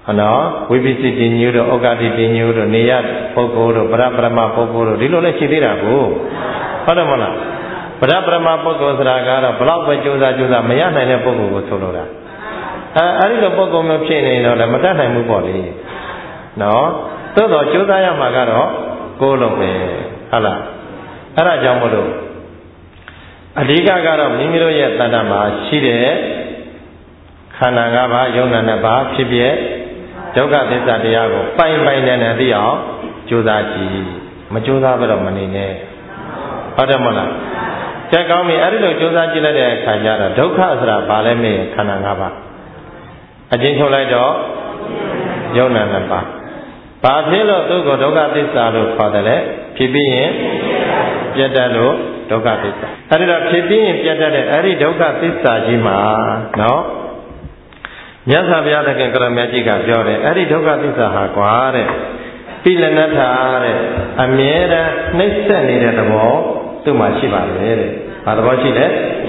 no, we visit in you, Ogati in you, Niyat, Poko, Brahma Poko, Dilo Chidirago. Padamana. Brahma Poko, Ragara, Block by Juda, Mayana and Poko, Solora. I read a Poko Machine or the Matana Muboli. No, Todo Judaya Magaro, Golo, Hala. Ara Jamodo. Adiga Garo, Nimiro Yatanama, Shide, Kanagaba, Yonanaba, Pibie, Joga de Santiago, Fine by Nanadio, Judaji, Majuda Veromanine, Adamona. Check on me, Arido Judaji, Kajara, Dokazra, Baleme, Kanagaba. Ajinkolaido, Yonanaba. Pavilo, Dugo, Doga de Salo, Padale, Pibi, Jedalo. Doga Pisa. Arida Pipi, Piadale, Ari Doga Pisa Jima, no? Yasa Biada can Gramagica Jore, Ari Doga Pisa Haquare, Pilanatare, Amiera, Nessa needed the wall, too much about it. Adabachile?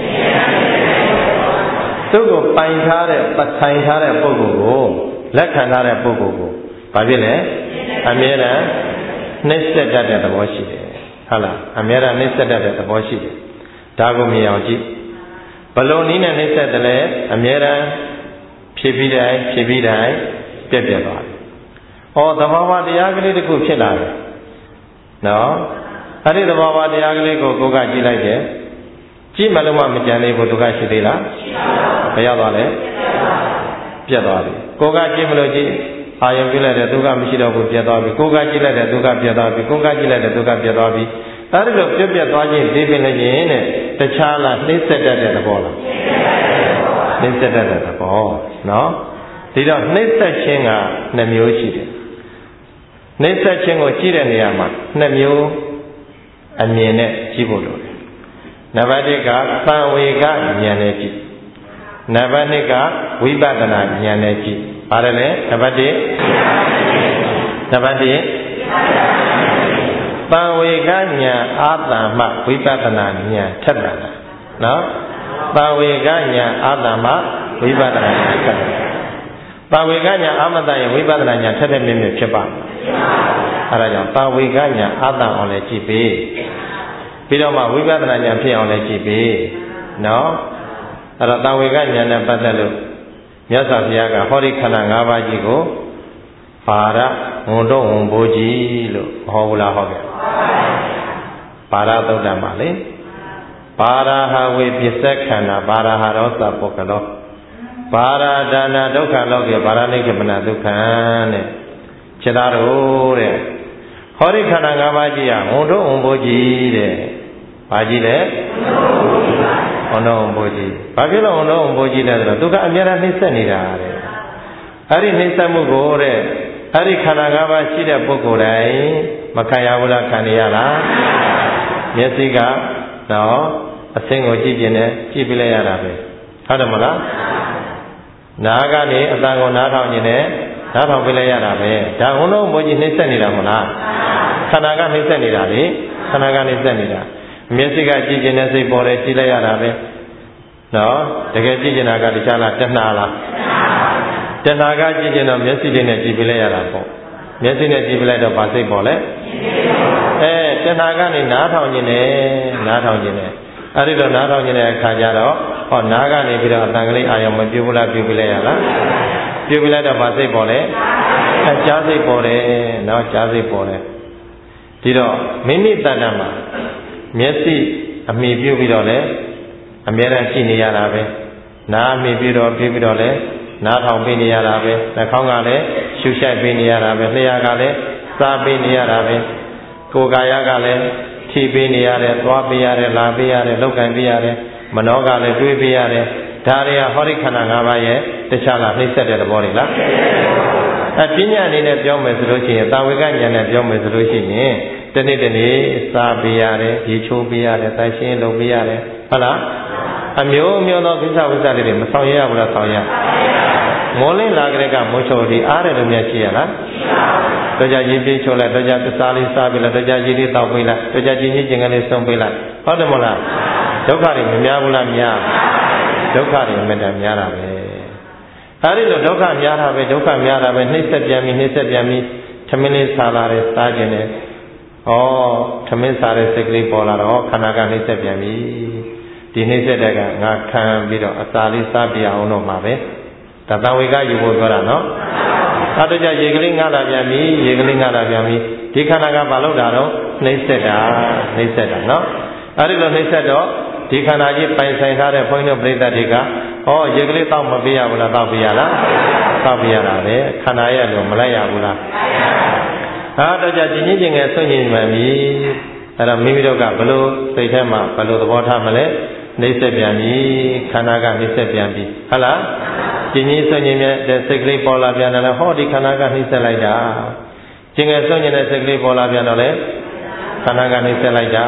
Togo Paintare, but Paintare Pogo, Lacanare Pogo, Pavile, Amiera, Nessa at the washing. Hala, Amera Nissa at the Boshi, Dago Miyaji, Balonina Nissa the Le, Amera, Pibidai, Pebeba. Oh, the Mama the Agli the Kuchila. No, I did the Mama the Agli go Gogaji like it. Chimaluma Mijani Bogashi Dila, Payavale, Piadali, Gogaji Meloji. I am glad that Duga Mishida would be a doggy, Gogaji let the Duga be a doggy, Gogaji let the Duga be a doggy. That is a Pipia doggy, living again, the child, they said that at the ball. They said that at the ball, no? They don't need such thing, Namuchi. Need such thing or Chida Niama, Namu, and Yene, Chibudo. Navadiga, Sanwega, Yaneji. Navaniga, Wibadana, Yaneji. Parale, Nabadi, Paweganya, Adama, Wipatana, Tadana. No? Paweganya, Adama, Wipatana. Paweganya, Amadaya, Wipatana, Tadamim, Chapa. Araja, Paweganya, Adam on a GP. Piloma, Wipatana, P on a GP. No? Arataweganya, Batalu. Yasa Siaga, Hori Kananga Jigo, Para, Mundo Umboji, Hola Hoga. Para Doda Male, Para Hawe Pisakana, Para Harosa Pocalo, Para Dana Doka Logi, Para Nikamana Dukan, Chedaro, Hori Kananga Jia, Mundo Umboji, Pajile. Ono Boji. Pagilo ono Boji da Duga Amira Nisanida. Hari Nisamugore, Hari Kanagava Shida Bokurai, Makayawula Kaniala, Yesiga, no, a single Jijine, Jibile Arabe. Hadamala Nagani, Atango Nathangine, Nathangile Arabe, Dahuno Boji Nisanida Mona, Kanaga Nisanida, Kanaga Nisanida. Messiga Jijinesi Bore Chile Arabe. No, the Gajinaga di Chala Tenala. Tenaga Jijino Messi in a Jibile Arabo. Messi in a Jibile of Basi Bole. Eh, Tenaga in Nathangine. Arido Nathangine Kajaro, or Naga Nibira Tangli, I am a Jubula Jubileala. Jubile of Basi Bole. And Chazi Bore, no Chazi Bore. Tiro, Mimi Tanama. Messi, a me view vidole, a mere chini arabe, na me vidole, not how many arabe, the Kongale, Shusha Bini arabe, Leagale, Sabini arabe, Kogayagale, Tibini are, Wabiare, Labiare, Lokanbiare, Manogale, Dubiare, Daria, Horikanagabaye, the Chala, he said at the body. A Pinya in a Jom resolution, Tawigan and a Jom resolution. Tenidini, Sabiare, Yichubiare, Taishin, Lobiare, Hala, a Mio Visa Visa, Masaya, Soya. Molin Lagrega, Mocho, the Are de Miachiana, Doja Yibi Chola, Doja Sali Sabila, Doja Jiri Tawila, Doja Jini Jingali Sombila, Odamola, Dokari, Miabula Mia, Dokari, Madame Yara. အဲဒီလိုဒုက္ခများတာပဲနှိမ့်ဆက်ပြန်ပြီးထမင်းလေးစားလာတယ်စားခြင်းနဲ့ထမင်းစားတဲ့စိတ်ကလေးပေါ်လာတော့ခန္ဓာကနှိမ့်ဆက်ပြန်ပြီဒီနှိမ့်ဆက်တဲ့ကငါခံပြီးတော့အစာလေးစားပြအောင်တော့မှာပဲဒါသံဝေကယူဖို့ပြောတာနော်အဲဒါကြရေကလေးငါလာပြန်ပြီဒီခန္ဓာကဘာလို့တာတော့နှိမ့်ဆက်တာနော်အဲဒီလိုနှိမ့်ဆက်တော့ဒီခန္ဓာကြီးပိုင်ဆိုင်ထားတဲ့ဘုန်းကြီးတို့ပြိဿတွေကရေကလေးတောက်မပေးရဘူးလားတောက်ပေးရလားတောက်ပေးရတာပဲခန္ဓာရဲ့လို့မလိုက်ရဘူးလားတော့ကြချင်းငယ်ဆွညင်မှန်ပြီအဲ့တော့မိမိတို့ကဘလို့စိတ်ထဲမှာဘလို့သဘောထားမလဲနှိမ့်ဆက်ပြန်ပြီခန္ဓာကနှိမ့်ဆက်ပြန်ပြီဟုတ်လားချင်းဆွညင်တဲ့စိတ်ကလေးပေါ်လာပြန်တယ်ဒီခန္ဓာကနှိမ့်ဆက်လိုက်တာချင်းငယ်ဆွညင်တဲ့စိတ်ကလေးပေါ်လာပြန်တော့လေခန္ဓာကနှိမ့်ဆက်လိုက်တာ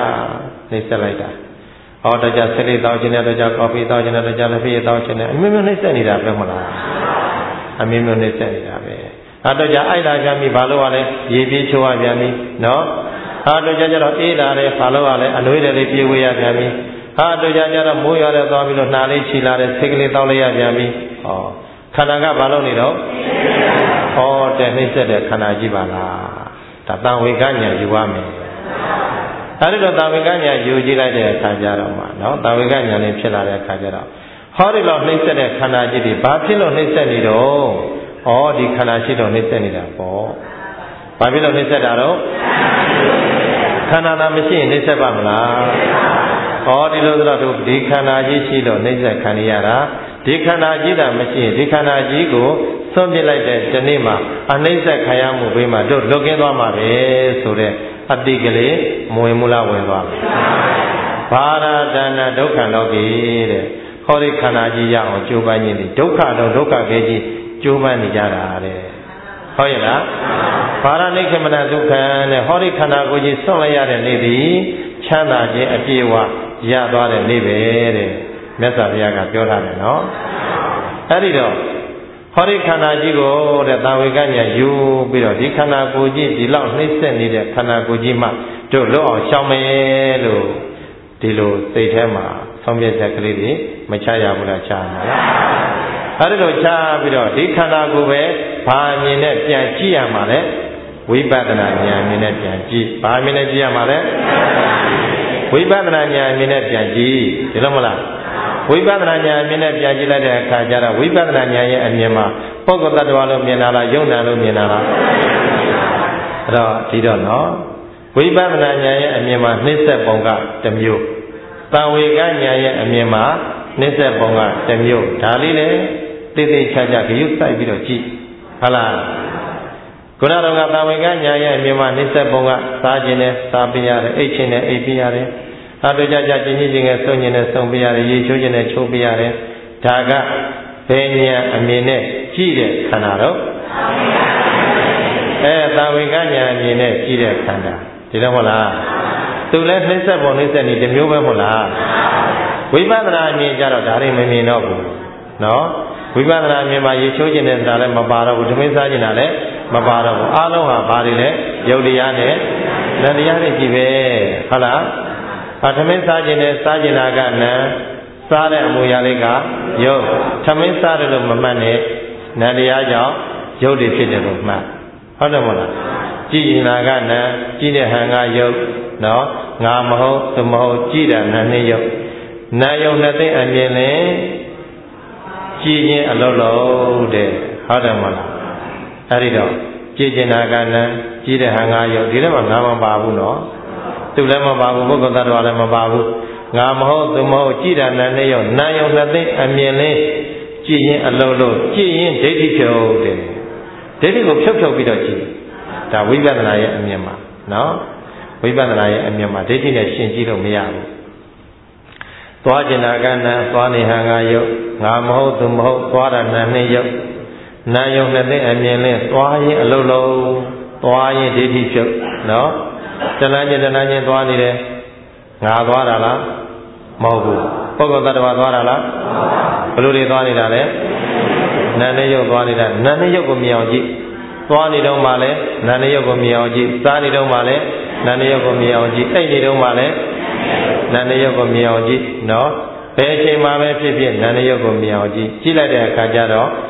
တော့ကြစိတ်လေးတောက်ခြင်းနဲ့တော့ကြကော်ဖီတောက်ခြင်းနဲ့တော့ကြလက်ဖက်တောက်ခြင်းနဲ့အမျိုးမျိုးနှိမ့်ဆက်နေတာပဲမလားအမျိုးမျိုးနှိမ့်ဆက်နေတာပဲတော့ကြအိုက်လာပြန်ပြီဘာလို့ လဲရေပြေးချိုးရပြန်ပြီနော်တော့ကြတော့အေးလာတယ်ဘာလို့ လဲအနှွေးတယ်လေးပြေးဝေးရပြန်ပြီတော့ကြတော့မိုးရွာတယ်သွားပြီးတော့နှာလေးချီလာတယ်စိတ်ကလေးတောက်လိုက်ရပြန်ပြီခန္ဓာကဘာလို့နေတော့တဲ့နှိမ့်ဆက်တဲ့ခန္ဓာကြီးပါလားဒါတံဝေကညာယူရမယ်အဲဒီတော့တာဝေကညာယူကြည့်လိုက်တဲ့အခါကျတော့မှနော်တာဝေကညာလေးဖြစ်လာတဲ့အခါကျတော့ဒီလောက်နှိမ့်ဆက်တဲ့ခန္ဓာကြီးတွေဘာဖြစ်လို့နှိမ့်ဆက်နေတော့ဒီခန္ဓာရှိတော့နှိမ့်ဆက်နေတာပေါ့ဘာဖြစ်လို့နှိမ့်ဆက်တာတော့ခန္ဓာသာမရှိရင်နှိမ့်ဆက်ပါမလားဒီလိုဆိုတော့ဒီခန္ဓာကြီးရှိတော့နှိမ့်ဆက်ခံရတာဒီခန္ဓာကြီးသာမရှိရင်ဒီခန္ဓာကြီးကိုဆွန့်ပစ်လိုက်တဲ့ဒီနေ့မှာအနှိမ့်ဆက်ခံရမှုဘေးမှာတို့လွတ်ကင်းသွားမှာပဲဆိုတဲ့အတိကလေးမဝင်မလားဝင်သွားပြီဘာရဒနာဒုက္ခလောကီတဲ့ဒီခန္ဓာကြီးရအောင်ကြိုးပမ်းခြင်းဒီဒုက္ခတော့ဒုက္ခပဲကြီးကျိုးပမ်းနေကြတာတဲ့ဟုတ်ရဲ့လားဘာရနိခေမနဒုက္ခနဲ့ဒီခန္ဓာကိုယ်ကြီးဆွန့်လိုက်ရတဲ့နေ့သည်ချမ်းသာခြင်းအပြည့်အဝရသွားတဲ့နေ့ပဲတဲ့မြတ်စွာဘုရားကပြောထားတယ်နော်အဲ့ဒီတော့ဒီခန္ဓာကြီးကိုတဲ့တာဝေကညာယူပြီးတော့ဒီခန္ဓာကိုယ်ကြီးဒီလောက်နှိမ့်ဆက်နေတဲ့ခန္ဓာကိုယ်ကြီးမှတို့လွတ်အောင်ရှောင်မယ်လို့ဒီလိုစိတ်ထဲမှာဆုံးဖြတ်ချက်ကလေးတွေမချရဘူးလားချရမှာလားအဲဒီလိုချပြီးတော့ဒီခန္ဓာကိုယ်ပဲဘာမြင်နဲ့ပြန်ကြည့်ရမှာလဲဝိပဿနာဉာဏ်မြင်နဲ့ပြန်ကြည့်ဘာမြင်နဲ့ကြည့်ရမှာလဲဝိပဿနာဉာဏ်မြင်နဲ့ပြန်ကြည့်ဒီလိုမလားဝိပဿနာဉာဏ်မြင်နဲ့ပြန်ကြည့်လိုက်တဲ့အခါကျတော့ဝိပဿနာဉာဏ်ရဲ့အမြင်မှာပုဂ္ဂိုလ်တ attva လို့မြင်တာလားယုံနာလို့မြင်တာလားအဲ့တော့ဒီတော့နော်ဝိပဿနာဉာဏ်ရဲ့အမြင်မှာနှိမ့်ဆက်ပုံကတစ်မျိုးတံဝေကဉာဏ်ရဲ့အမြင်မှာနှိမ့်ဆက်ပုံကတစ်မျိုးဒါလေးလေတိတိကျကျဂရုစိုက်ပြီးတော့ကြည့်ဟုတ်လားခုနကတော့တံဝေကဉာဏ်ရဲ့အမြင်မှာနှိမ့်ဆက်ပုံကစားခြင်းနဲ့စားပြရတယ်အိတ်ခြင်းနဲ့အိတ်ပြရတယ်တို့ကြချင်းချင်းငယ်ဆုံးခြင်းနဲ့ဆုံးပြရတယ်ရေချိုးခြင်းနဲ့ချိုးပြရတယ်ဒါကဘယ်ဉာဏ်အမြင်နဲ့ကြည့်တဲ့ခန္ဓာတော့တာဝေကဉာဏ်အမြင်နဲ့ကြည့်တဲ့ခန္ဓာဒီလိုမဟုတ်လားသူလည်းနှိမ့်ဆက်ပုံနှိမ့်ဆက်နေဒီမျိုးပဲမဟုတ်လားဝိပဿနာအမြင်ကြတော့ဒါတွေမမြင်တော့ဘူးနော်ဝိပဿနာအမြင်မှာရေချိုးခြင်းနဲ့ဆိုတာလည်းမပါတော့ဘူးဓမင်းစားခြင်းတာလည်းမပါတော့ဘူးအားလုံးဟာဘာတွေလဲယုတ်တရားနဲ့နံတရားတွေကြည့်ပဲဟုတ်လားသမင်းစားခြင်းနဲ့စားခြင်းတာကနံစားတဲ့အမူအရာလေးကယုတ်သမင်းစားတယ်လို့မမှတ်နဲ့နံတရားကြောင့်ယုတ်တွေဖြစ်တယ်လို့မှတ်ဟုတ်တယ်မဟုတ်လားကြည်ရင်ကနံကြည်တဲ့ဟန်ကယုတ်နော်ငါမဟုတ်သူမဟုတ်ကြည်တာနံနဲ့ယုတ်နံယုတ်နဲ့သိအမြင်လဲကြည်ရင်အလုံးလုံးတဲ့ဟုတ်တယ်မဟုတ်လားအဲ့ဒီတော့ကြည်ကျင်တာကနံကြည်တဲ့ဟန်ကယုတ်ဒီထဲမှာငါမပါဘူးနော်သူလည်းမပါဘူးပုဂ္ဂိုလ်သတ္တဝါလည်းမပါဘူးငါမဟုတ်သူမဟုတ်ကြည်တာနဲ့ရောနာယုံနှစ်သိအမြင်လေးကြည်ရင်အလုံးလုံးကြည်ရင်ဒိဋ္ဌိဖြုတ်တယ်ဒိဋ္ဌိကိုဖြုတ်ပြီးတော့ကြည်ဒါဝိပဿနာရဲ့အမြင်မှာနော်ဝိပဿနာရဲ့အမြင်မှာဒိဋ္ဌိနဲ့ရှင်းကြည့်လို့မရဘူးသွားကျင်တာကနံသွားနေဟံကယုတ်ငါမဟုတ်သူမဟုတ်သွားတာနံနဲ့ယုတ်နာယုံနှစ်သိအမြင်လေးသွားရင်အလုံးလုံးသွားရင်ဒိဋ္ဌိဖြုတ်နော်တဏှာချင်းသွားနေတယ်ငါသွားတာလားမဟုတ်ဘူးပုဂ္ဂိုလ်တ attva သွားတာလားဘယ်လိုတွေသွားနေတာလဲနာနဲ့ရုပ်သွားနေတာနာနဲ့ရုပ်ကိုမြင်အောင်ကြည့်သွားနေတော့မှလည်းနာနဲ့ရုပ်ကိုမြင်အောင်ကြည့်စားနေတော့မှလည်းနာနဲ့ရုပ်ကိုမြင်အောင်ကြည့်အိတ်နေတော့မှလည်းနာနဲ့ရုပ်ကိုမြင်အောင်ကြည့်နော်ဘယ်အချိန်မှပဲဖြစ်ဖြစ်နာနဲ့ရုပ်ကိုမြင်အောင်ကြည့်ကြည့်လိုက်တဲ့အခါကျတော့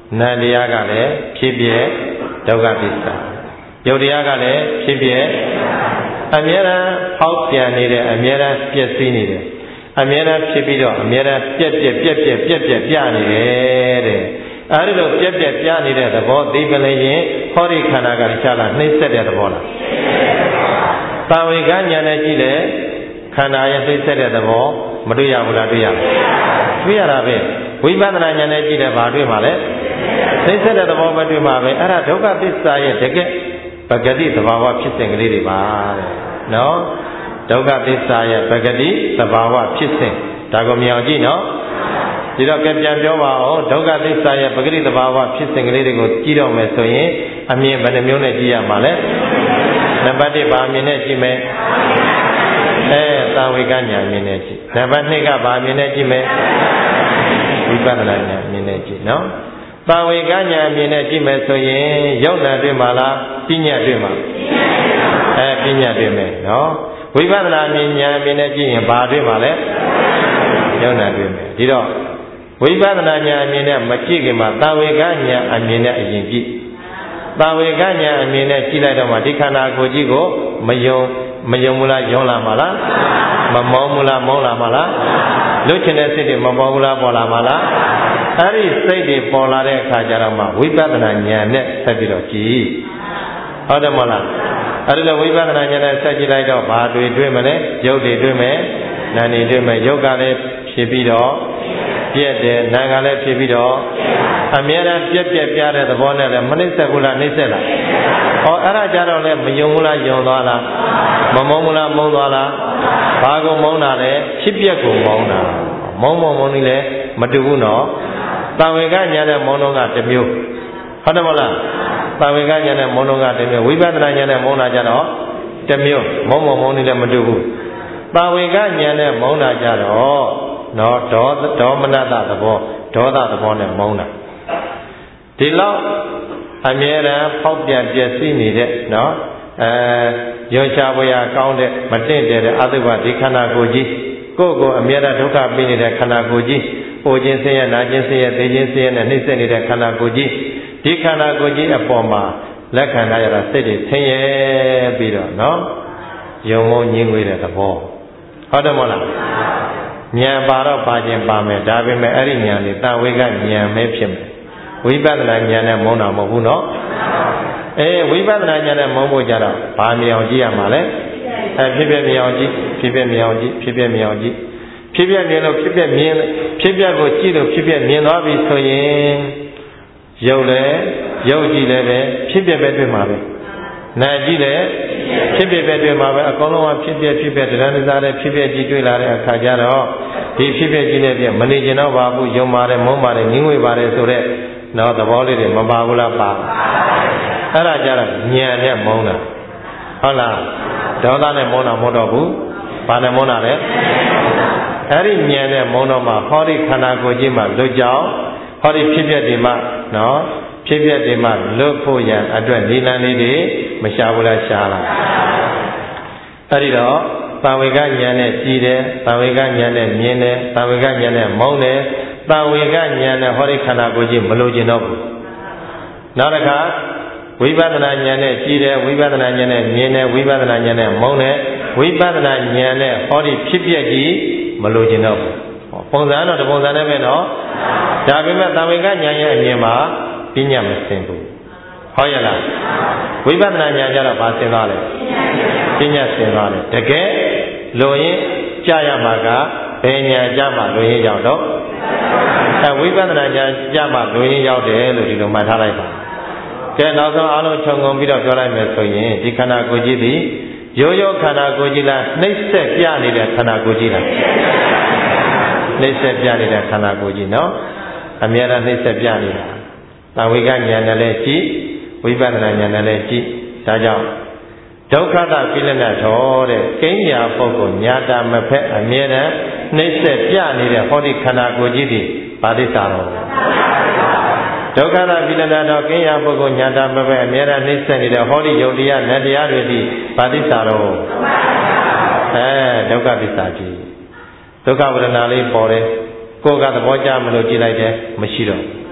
နန္တရားကလည်းဖြစ်ပြဒုက္ခသစ္စာယုတ်တရားကလည်းဖြစ်ပြအမြဲတမ်းဖောက်ပြန်နေတယ်အမြဲတမ်းပြည့်စည်နေတယ်အမြဲတမ်းဖြစ်ပြီးတော့အမြဲတမ်းပြက်ပြက်ပြနေတယ်တဲ့အဲဒီလိုပြက်ပြနေတဲ့သဘောသိပလင်ရင်ဟောဒီခန္ဓာကခြားလာနှိမ့်ဆက်တဲ့သဘောလားသာဝေကဉာဏ်နဲ့ကြည့်လေခန္ဓာရဲ့နှိမ့်ဆက်တဲ့သဘောမတွေ့ရဘူးလားတွေ့ရတာပဲဝိပဿနာဉာဏ်နဲ့ကြည့်တယ်ဘာတွေ့မှာလဲနှိမ့်ဆက်တဲ့သဘောပဲတွေ့မှာပဲအဲ့ဒါဒုက္ခသစ္စာရဲ့တကယ်ပဂတိသဘာဝဖြစ်စဉ်ကလေးတွေပါတဲ့နော်ဒုက္ခသစ္စာရဲ့ပဂတိသဘာဝဖြစ်စဉ်ဒါကိုမြင်အောင်ကြည့်နော်ဒီတော့ပြန်ပြောပါဦးဒုက္ခသစ္စာရဲ့ပဂတိသဘာဝဖြစ်စဉ်ကလေးတွေကိုကြည့်တော့မယ်ဆိုရင်အမြင်ဘယ်နှမျိုးနဲ့ကြည့်ရမှာလဲနံပါတ်1ဘာမြင်နဲ့ကြည့်မယ်သာဝေကဉာဏ်မြင်နဲ့ကြည့်နံပါတ်2ကဘာမြင်နဲ့ကြည့်မယ်ဝိပဿနာဉာဏ်မြင်နဲ့ကြည့်နော်သာဝေကဉာဏ်မြင်နဲ့ကြည့်မယ်ဆိုရင်ယုတ်နာတွေ့မှာလားပညာတွေ့မှာပညာတွေ့မယ်နော်ဝိပဿနာဉာဏ်မြင်နဲ့ကြည့်ရင်ဘာတွေ့မှာလဲယုတ်နာတွေ့မယ်ဒီတော့ဝိပဿနာဉာဏ်အမြင်နဲ့မကြည့်ခင်မှာသာဝေကဉာဏ်အမြင်နဲ့အရင်ကြည့်သာဝေကဉာဏ်အမြင်နဲ့ကြည့်လိုက်တော့မှဒီခန္ဓာကိုယ်ကြီးကိုမယုံမူလားယုံလာမှာလားမမောမူလားမောလာမှာလားလွတ်ချင်တဲ့စိတ်တွေမပေါ်ဘူးလားပေါ်လာမှာလားအဲ့ဒီစိတ်တွေပေါ်လာတဲ့အခါကျတော့မှဝိပဿနာဉာဏ်နဲ့ဆက်ပြီးတော့ကြည့်ဟုတ်တယ်မဟုတ်လားအဲ့ဒီလိုဝိပဿနာဉာဏ်နဲ့ဆက်ကြည့်လိုက်တော့ဘာတွေ့မလဲယုတ်တွေတွေ့မယ်နာနေတွေ့မယ်ယုတ်ကလည်းဖြစ်ပြီးတော့ပြည့်တယ်နာကလည်းဖြစ်ပြီးတော့အမြဲတမ်းပြက်ပြတဲ့သဘောနဲ့လည်းမနှိမ့်ဆက်ဘူးလားနှိမ့်ဆက်လားဟောအဲ့ဒါကြတော့လည်းမယုံဘူးလားယုံသွားလားမမုန်းဘူးလားမုန်းသွားလားဘာကိုမုန်းတာလဲဖြစ်ပြက်ကိုမုန်းတာမုန်းနေလဲမတူဘူးနော်သာဝေကဉာဏ်နဲ့မုန်းတော့ကတစ်မျိုးဟုတ်တယ်မဟုတ်လားသာဝေကဉာဏ်နဲ့မုန်းတော့ကတစ်မျိုးဝိပဿနာဉာဏ်နဲ့မုန်းတာကြတော့တစ်မျိုးမုန်းနေလဲမတူဘူးသာဝေကဉာဏ်နဲ့မုန်းတာကြတော့နော်ဒေါမနတသဘောဒေါသသဘောနဲ့မုန်းတာဒီလောက်အမြဲတမ်းဖောက်ပြန်ပြည့်စည်နေတဲ့နော်ရွှေချပွေရကောင်းတဲ့မတင့်တယ်တဲ့အတုပဒီခန္ဓာကိုယ်ကြီးကိုယ့်ကိုအမြဲတမ်းဒုက္ခပေးနေတဲ့ခန္ဓာကိုယ်ကြီးအိုခြင်းဆင်းရဲနာခြင်းဆင်းရဲသိခြင်းဆင်းရဲနဲ့နှိမ့်ဆက်နေတဲ့ခန္ဓာကိုယ်ကြီးဒီခန္ဓာကိုယ်ကြီးအပေါ်မှာလက်ခံရတာစိတ်တွေဆင်းရဲပြီးတော့နော်ယုံမုန်းညင်းငွေတဲ့သဘောဟုတ်တယ်မဟုတ်လားဉာဏ်ပါတော့ပါခြင်းပါမယ်ဒါပေမဲ့အဲ့ဒီဉာဏ်လေးသာဝေကဉာဏ်ပဲဖြစ်မယ်ဝိပဿနာဉာဏ်နဲ့မုန်းတာမဟုတ်ဘူးနော်ဝိပဿနာဉာဏ်နဲ့မုန်းဖို့ကြတော့ဘာမြင်အောင်ကြည့်ရမှာလဲဖြစ်ပြမြင်အောင်ကြည့်ဖြစ်ပြမြင်လို့ဖြစ်ပြမြင်ကိုကြည့်လို့ဖြစ်ပြမြင်သွားပြီဆိုရင်ရုပ်ကြည့်လည်းပဲဖြစ်ပြပဲတွေ့မှာပဲနာကြည့်လည်းဖြစ်ပြပဲတွေ့မှာပဲအကုန်လုံးကဖြစ်ပြတရားနစားတဲ့ဖြစ်ပြကြည့်တွေ့လာတဲ့အခါကျတော့ဒီဖြစ်ပြကြည့်လည်းပြမနေကျင်တော့ပါဘူးယုံပါတယ်မုန်းပါတယ်ငြင်းငွေပါတယ်ဆိုတဲ့နောက်သဘောလေးတွေမပါဘူးလားပါအဲ့ဒါကြတော့ဉာဏ်နဲ့မုန်းတာဟုတ်လားဒေါသနဲ့မုန်းတာမဟုတ်တော့ဘူးဘာနဲ့မုန်းတာလဲအဲ့ဒီဉာဏ်နဲ့မုန်းတော့မှဟောဒီခန္ဓာကိုယ်ကြီးမှာလွတ်ကြောင်းဟောဒီဖြစ်ပြတွေမှာနော်ဖြစ်ပြတွေမှာလွတ်ဖို့ရန်အတွက်နိလန်းလေးတွေမရှာဘူးလားရှာလားအဲ့ဒီတော့သာဝေကဉာဏ်နဲ့ကြည်တယ်သာဝေကဉာဏ်နဲ့မြင်တယ်သာဝေကဉာဏ်နဲ့မုန်းတယ်သာဝေကဉာဏ်နဲ့ဟောဒီခန္ဓာကိုယ်ကြီးမလိုချင်တော့ဘူးနောက်တစ်ခါဝိပဿနာဉာဏ်နဲ့ကြည်တယ်ဝိပဿနာဉာဏ်နဲ့မြင်တယ်ဝိပဿနာဉာဏ်နဲ့မုန်းတယ်ဝိပဿနာဉာဏ်နဲ့ဟောဒီဖြစ်ပြကြီးမလိုချင်တော့ဘူးပုံစံတော့တပုံစံနဲ့ပဲနော်ဒါပေမဲ့သာဝေကဉာဏ်ရဲ့အမြင်မှာပညာမစင်ဘူးဟုတ်ရဲ့လားဝိပဿနာဉာဏ်ကြတော့ဘာစင်သွားလဲပညာစင်သွားတယ်တကယ်လိုရင်ကြာရမှာကဘယ်ဉာဏ်ကြမှာလိုရင်ရောက်တော့ဝိပဿနာဉာဏ်ကြမှာလိုရင်ရောက်တယ်လို့ဒီလိုမှတ်ထားလိုက်ပါကဲနောက်ဆုံးအားလုံးခြုံငုံပြီးတော့ပြောလိုက်မယ်ဆိုရင်ဒီခန္ဓာကိုယ်ကြီးသည်ရိုးခန္ဓာကိုယ်ကြီးလားနှိမ့်ဆက်ပြနေတဲ့ခန္ဓာကိုယ်ကြီးလားနှိမ့်ဆက်ပြနေတဲ့ခန္ဓာကိုယ်ကြီးနော်အများအားနှိမ့်ဆက်ပြနေတာသာဝေကဉာဏ်နဲ့လည်းကြည့်ဝိပဿနာဉာဏ်နဲ့လည်းကြည့်ဒါကြောင့်ဒုက္ခတကိလနာထောတဲ့ကိဉ္ယာပုဂ္ဂိုလ်ညာတာမဖက်အမြဲတမ်းနှိမ့်ဆက်ပြနေတဲ့ဟောဒီခန္ဓာကိုယ်ကြီးသည်ပါဠိစာတော်ဒုက္ခတကိလနာထောကိဉ္ယာပုဂ္ဂိုလ်ညာတာမဖက်အမြဲတမ်းနှိမ့်ဆက်နေတဲ့ဟောဒီယုတ်တရားနတ်တရားတွေသည်ပါဠိစာတော်ဒုက္ခသစ္စာကြီးဒုက္ခဝေဒနာလေးပေါ်တယ်ကိုယ်ကသဘောကျမလို့ကြည့်လိုက်တယ်မရှိတော့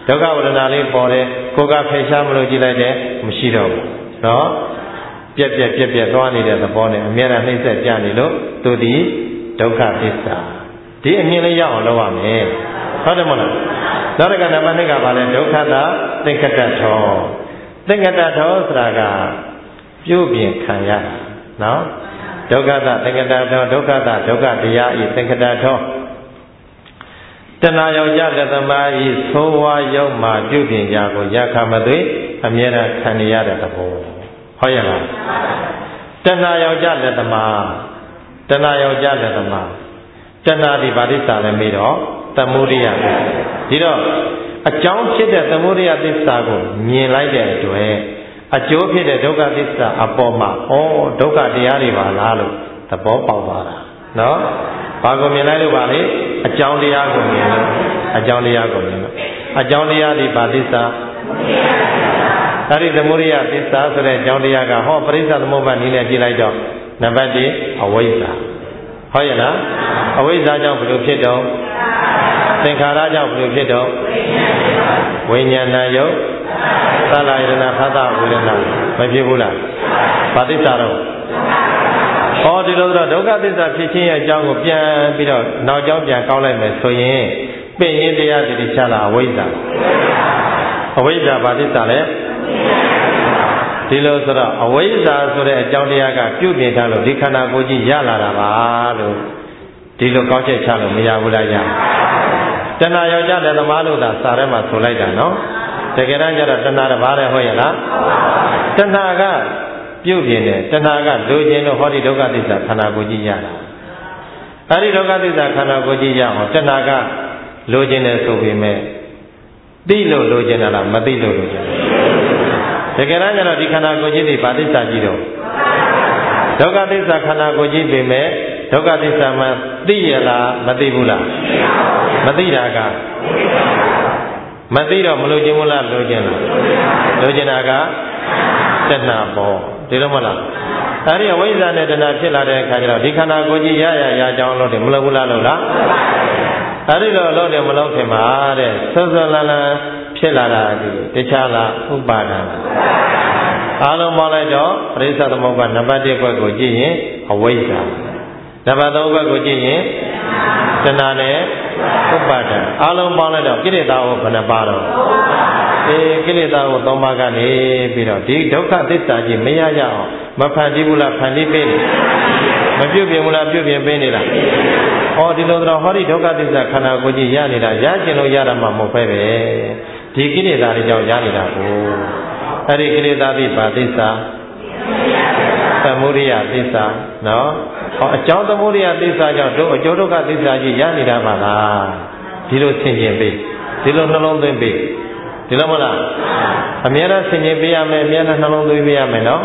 ဒုက္ခဝေဒနာလေးပေါ်တယ်ကိုယ်ကဖယ်ရှားမလို့ကြည့်လိုက်တယ်မရှိတော့ဘူးနော်ပြက်သွားနေတဲ့သဘောနဲ့အများအားနှိမ့်ဆက်ပြနေလို့သူဒီဒုက္ခသစ္စာဒီအမြင်လေးရအောင်လုပ်ရမယ်ဟုတ်တယ်မဟုတ်လားသောတကနံပါတ် 2ကဘာလဲဒုက္ခတာသင်္ကတထောသင်္ကတထောဆိုတာကပြုပြင်ခံရတာနော်ဒုက္ခတာသင်္ကတထောဒုက္ခတာဒုက္ခတရားဤသင်္ကတထောတဏှာယောက်ျားလက်သမားဤသိုးဝါရုပ်မှာပြုပြင်ကြကိုရခမသွေအမြဲတမ်းခံရတဲ့သဘောဟုတ်ရဲ့လားတဏှာယောက်ျားလက်သမားတဏှာယောက်ျားလက်သမားတဏှာဒီဗာတိစာလည်းမေးတော့သမုဒိယဒီတော့အကြောင်းဖြစ်တဲ့သမုဒိယသစ္စာကိုမြင်လိုက်တဲ့အတွက်အကျိုးဖြစ်တဲ့ဒုက္ခသစ္စာအပေါ်မှာဒုက္ခတရားတွေပါလားလို့သဘောပေါက်သွားတာနော်ဘာကိုမြင်လိုက်လို့ပါလေအကြောင်းတရားကိုမြင်လို့အကြောင်းတရားကိုမြင်လို့အကြောင်းတရားဒီဗာတိစာအဲ့ဒီသမုဒိယသစ္စာဆိုတဲ့အကြောင်းတရားကပရိစ္ဆသမုပ္ပါဒ်နည်းနဲ့ကြည့်လိုက်တော့နံပါတ် 1အဝိဇ္ဇာဟုတ်ရဲ့လားအဝိဇ္ဇာကြောင့်ဘယ်လိုဖြစ်တော့သင်္ခါရကြောင့်ဘယ်လိုဖြစ်တော့ဝိညာဏယုတ်သလယတနာဖသဝေဒနာမဖြစ်ဘူးလားဗာတိစာတော့ဒီလိုဆိုတော့ဒုက္ခသစ္စာဖြစ်ခြင်းရဲ့အကြောင်းကိုပြန်ပြီးတော့နောက်ကြောင်းပြန်ကောက်လိုက်မယ်ဆိုရင်ပင်ရင်းတရားတွေချလာအဝိဇ္ဇာဗာတိစာလည်းဒီလိုဆိုတော့အဝိဇ္ဇာဆိုတဲ့အကြောင်းတရားကပြုပြင်ထားလို့ဒီခန္ဓာကိုယ်ကြီးရလာတာပါလို့ဒီလိုကောက်ချက်ချလို့မရဘူးလားရတဏှာယောက်ျားလက်သမားလို့သာစာထဲမှာဆိုလိုက်တာနော်တကယ်တမ်းကျတော့တဏှာတစ်ပါးတည်းဟုတ်ရဲ့လားတဏှာကပြုပြင်တယ်တဏှာကလိုချင်လို့ဟောဒီဒုက္ခသစ္စာခန္ဓာကိုယ်ကြီးရတာအဲဒီဒုက္ခသစ္စာခန္ဓာကိုယ်ကြီးရအောင်တဏှာကလိုချင်တယ်ဆိုပေမဲ့သိလို့လိုချင်တာလားမသိလို့လိုချင်တယ်တကယ်တမ်းကျတော့ဒီခန္ဓာကိုယ်ကြီးဒီဗာသစ္စာကြီးတော့ဒုက္ခသစ္စာခန္ဓာကိုယ်ကြီးပေမဲ့ဒုက္ခသစ္စာမှသိရလားမသိဘူးလားမသိတာကမသိတော့မလိုချင်ဘူးလားလိုချင်လားလိုချင်တာကတဏှာပေါ့ဒီလိုမဟုတ်လားအဲဒီအဝိဇ္ဇာနဲ့တဏှာဖြစ်လာတဲ့အခါကျတော့ဒီခန္ဓာကိုယ်ကြီးရကြောင်းလို့တယ်မလုပ်ဘူးလားလို့လားအဲဒီလိုလို့တယ်မလုပ်ခင်မှာတဲ့ဆွဆွလန်းလန်းဖြစ်လာတာဒီတခြားလားဥပါဒံအားလုံးပေါင်းလိုက်တော့ပရိစ္ဆသမုပ္ပါဒ်နံပါတ် 1 ဘက်ကိုကြည့်ရင်အဝိဇ္ဇာနံပါတ် 3 ဘက်ကိုကြည့်ရင်တဏှာနဲ့ဥပါဒံအားလုံးပေါင်းလိုက်တော့ကိလေသာကိုဘယ်နှပါတော့ကိလေသာကို3ပါးကနေပြီးတော့ဒီဒုက္ခသစ္စာကြီးမရရအောင်မဖန်တီးဘူးလားဖန်တီးပေးနေမပြုတ်ပြင်ဘူးလားပြုတ်ပြင်ပေးနေလားဒီလိုတော့ဟောဒီဒုက္ခသစ္စာခန္ဓာကိုယ်ကြီးရနေတာရကျင်လို့ရတာမှမဟုတ်ပဲဒီကိလေသာတွေကြောင့်ရနေတာကိုအဲ့ဒီကိလေသာဒီဘာသစ္စာသမုဒိယသစ္စာနော်အကြောင်းသမုဒိယသစ္စာကြောင့်တို့အကျိုးဒုက္ခသစ္စာကြီးရနေတာပါလားဒီလိုဆင်ခြင်ပေးဒီလိုနှလုံးသွင်းပေးဒီလိုမဟုတ်လားအများအားဆင်ခြင်ပေးရမယ်အများအားနှလုံးသွင်းပေးရမယ်နော်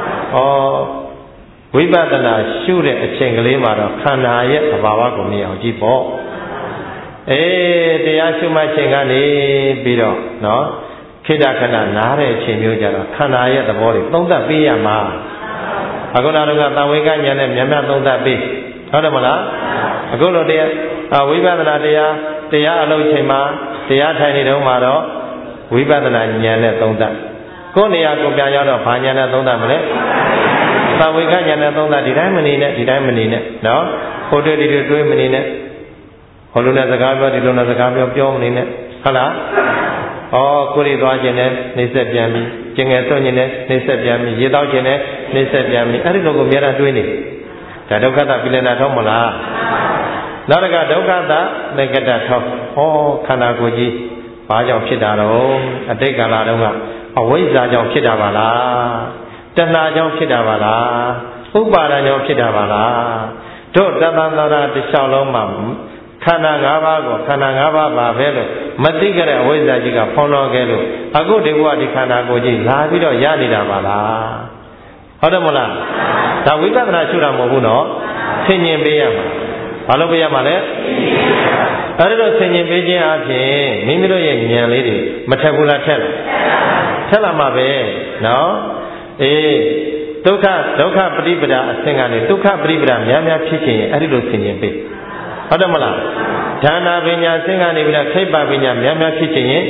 ဝိပဿနာရှုတဲ့အချိန်ကလေးမှာတော့ခန္ဓာရဲ့သဘာဝကိုမြင်အောင်ကြည့်ပေါ့တရားရှုမှတ်ခြင်းကနေပြီးတော့နော်ခိတ္တခဏနားတဲ့အချိန်မျိုးကြတော့ခန္ဓာရဲ့သဘောတွေသုံးသပ်ပေးရမှာအခုနောက်တော့သံဝေကဉာဏ်နဲ့မြတ်မြတ်သုံးသပ်ပေးဟုတ်တယ်မလားအခုလိုတရားဝိပဿနာတရားအလုပ်ချိန်မှာတရားထိုင်နေတုန်းမှာတော့ဝိပဿနာဉာဏ်နဲ့သုံးသပ်ကိုယ်နေရာကိုပြန်ရောက်တော့ဘာဉာဏ်နဲ့သုံးသပ်မလဲသံဝေကဉာဏ်နဲ့သုံးသပ်ဒီတိုင်းမနေနဲ့နော်ဟိုတွေ့ဒီတွေးမနေနဲ့ဟိုလိုနဲ့စကားပြောဒီလိုနဲ့စကားပြောမနေနဲ့ဟုတ်လားကိုယ်ရည်သွားခြင်းနဲ့နှိမ့်ဆက်ပြန်ပြီကျင်ငယ်ဆွညင်နဲ့နှိမ့်ဆက်ပြန်ပြီရေတောက်ခြင်းနဲ့နှိမ့်ဆက်ပြန်ပြီအဲ့ဒီလိုကိုအများအားတွေးနေဒါဒုက္ခသပိလနာထောက်မလားနောက်တစ်ခါဒုက္ခသနေကတထောက်ခန္ဓာကိုယ်ကြီးဘာကြောင့်ဖြစ်တာတော့အတိတ်ကာလတုန်းကအဝိဇ္ဇာကြောင့်ဖြစ်တာပါလားတဏှာကြောင့်ဖြစ်တာပါလားဥပါဒာကြောင့်ဖြစ်တာပါလားတို့တသန္တရာတစ်လျှောက်လုံးမှာခန္ဓာ၅ပါးကိုခန္ဓာ၅ပါးပါပဲလို့မသိကြတဲ့အဝိဇ္ဇာကြီးကဖောင်းတော်ခဲ့လို့အခုဒီဘဝဒီခန္ဓာကိုယ်ကြီးလာပြီးတော့ရနေတာပါလားဟုတ်တယ်မလားဒါဝိပဿနာရှုတာမဟုတ်ဘူးနော်ဆင်ញင်ပေးရမှာဘာလို့ပေးရမှာလဲအဲဒီတော့ဆင်ញင်ပေးခြင်းအပြင်မိမိတို့ရဲ့ဉာဏ်လေးတွေမထက်ဘူးလားထက်လာမှာပဲနော်ဒုက္ခပရိပဒါအဆင့်ကနေဒုက္ခပရိပဒါများဖြစ်ခြင်းအဲ့ဒီလိုဆင်ញင်ပေးဟုတ်တယ်မလားဒါနာပညာဆင့်ကနေပြီးတော့ခိပ္ပပညာများဖြစ်ခြင်းဆ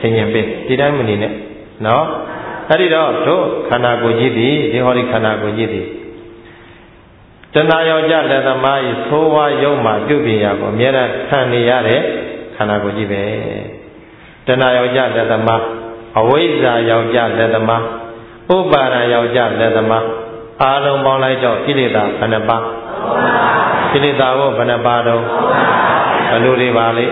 င်ញင်ပေးဒီတိုင်းမနေနဲ့နော်အဲ့ဒီတော့တို့ခန္ဓာကိုယ်ကြီးသည်ဒီဟောဒီခန္ဓာကိုယ်ကြီးသည်တဏှာယောက်ျားလက်သမားဤသိုးဝါးယုံမှပြုပြင်ရကိုအမြဲတမ်းခံနေရတဲ့ခန္ဓာကိုယ်ကြီးပဲတဏှာယောက်ျားလက်သမားအဝိဇ္ဇာယောက်ျားလက်သမားဥပါဒယောက်ျားလက်သမားအားလုံးပေါင်းလိုက်တော့ကိလေသာဘယ်နှပါးကိလေသာကိုဘယ်နှပါးတော့ဘယ်လိုတွေပါလိ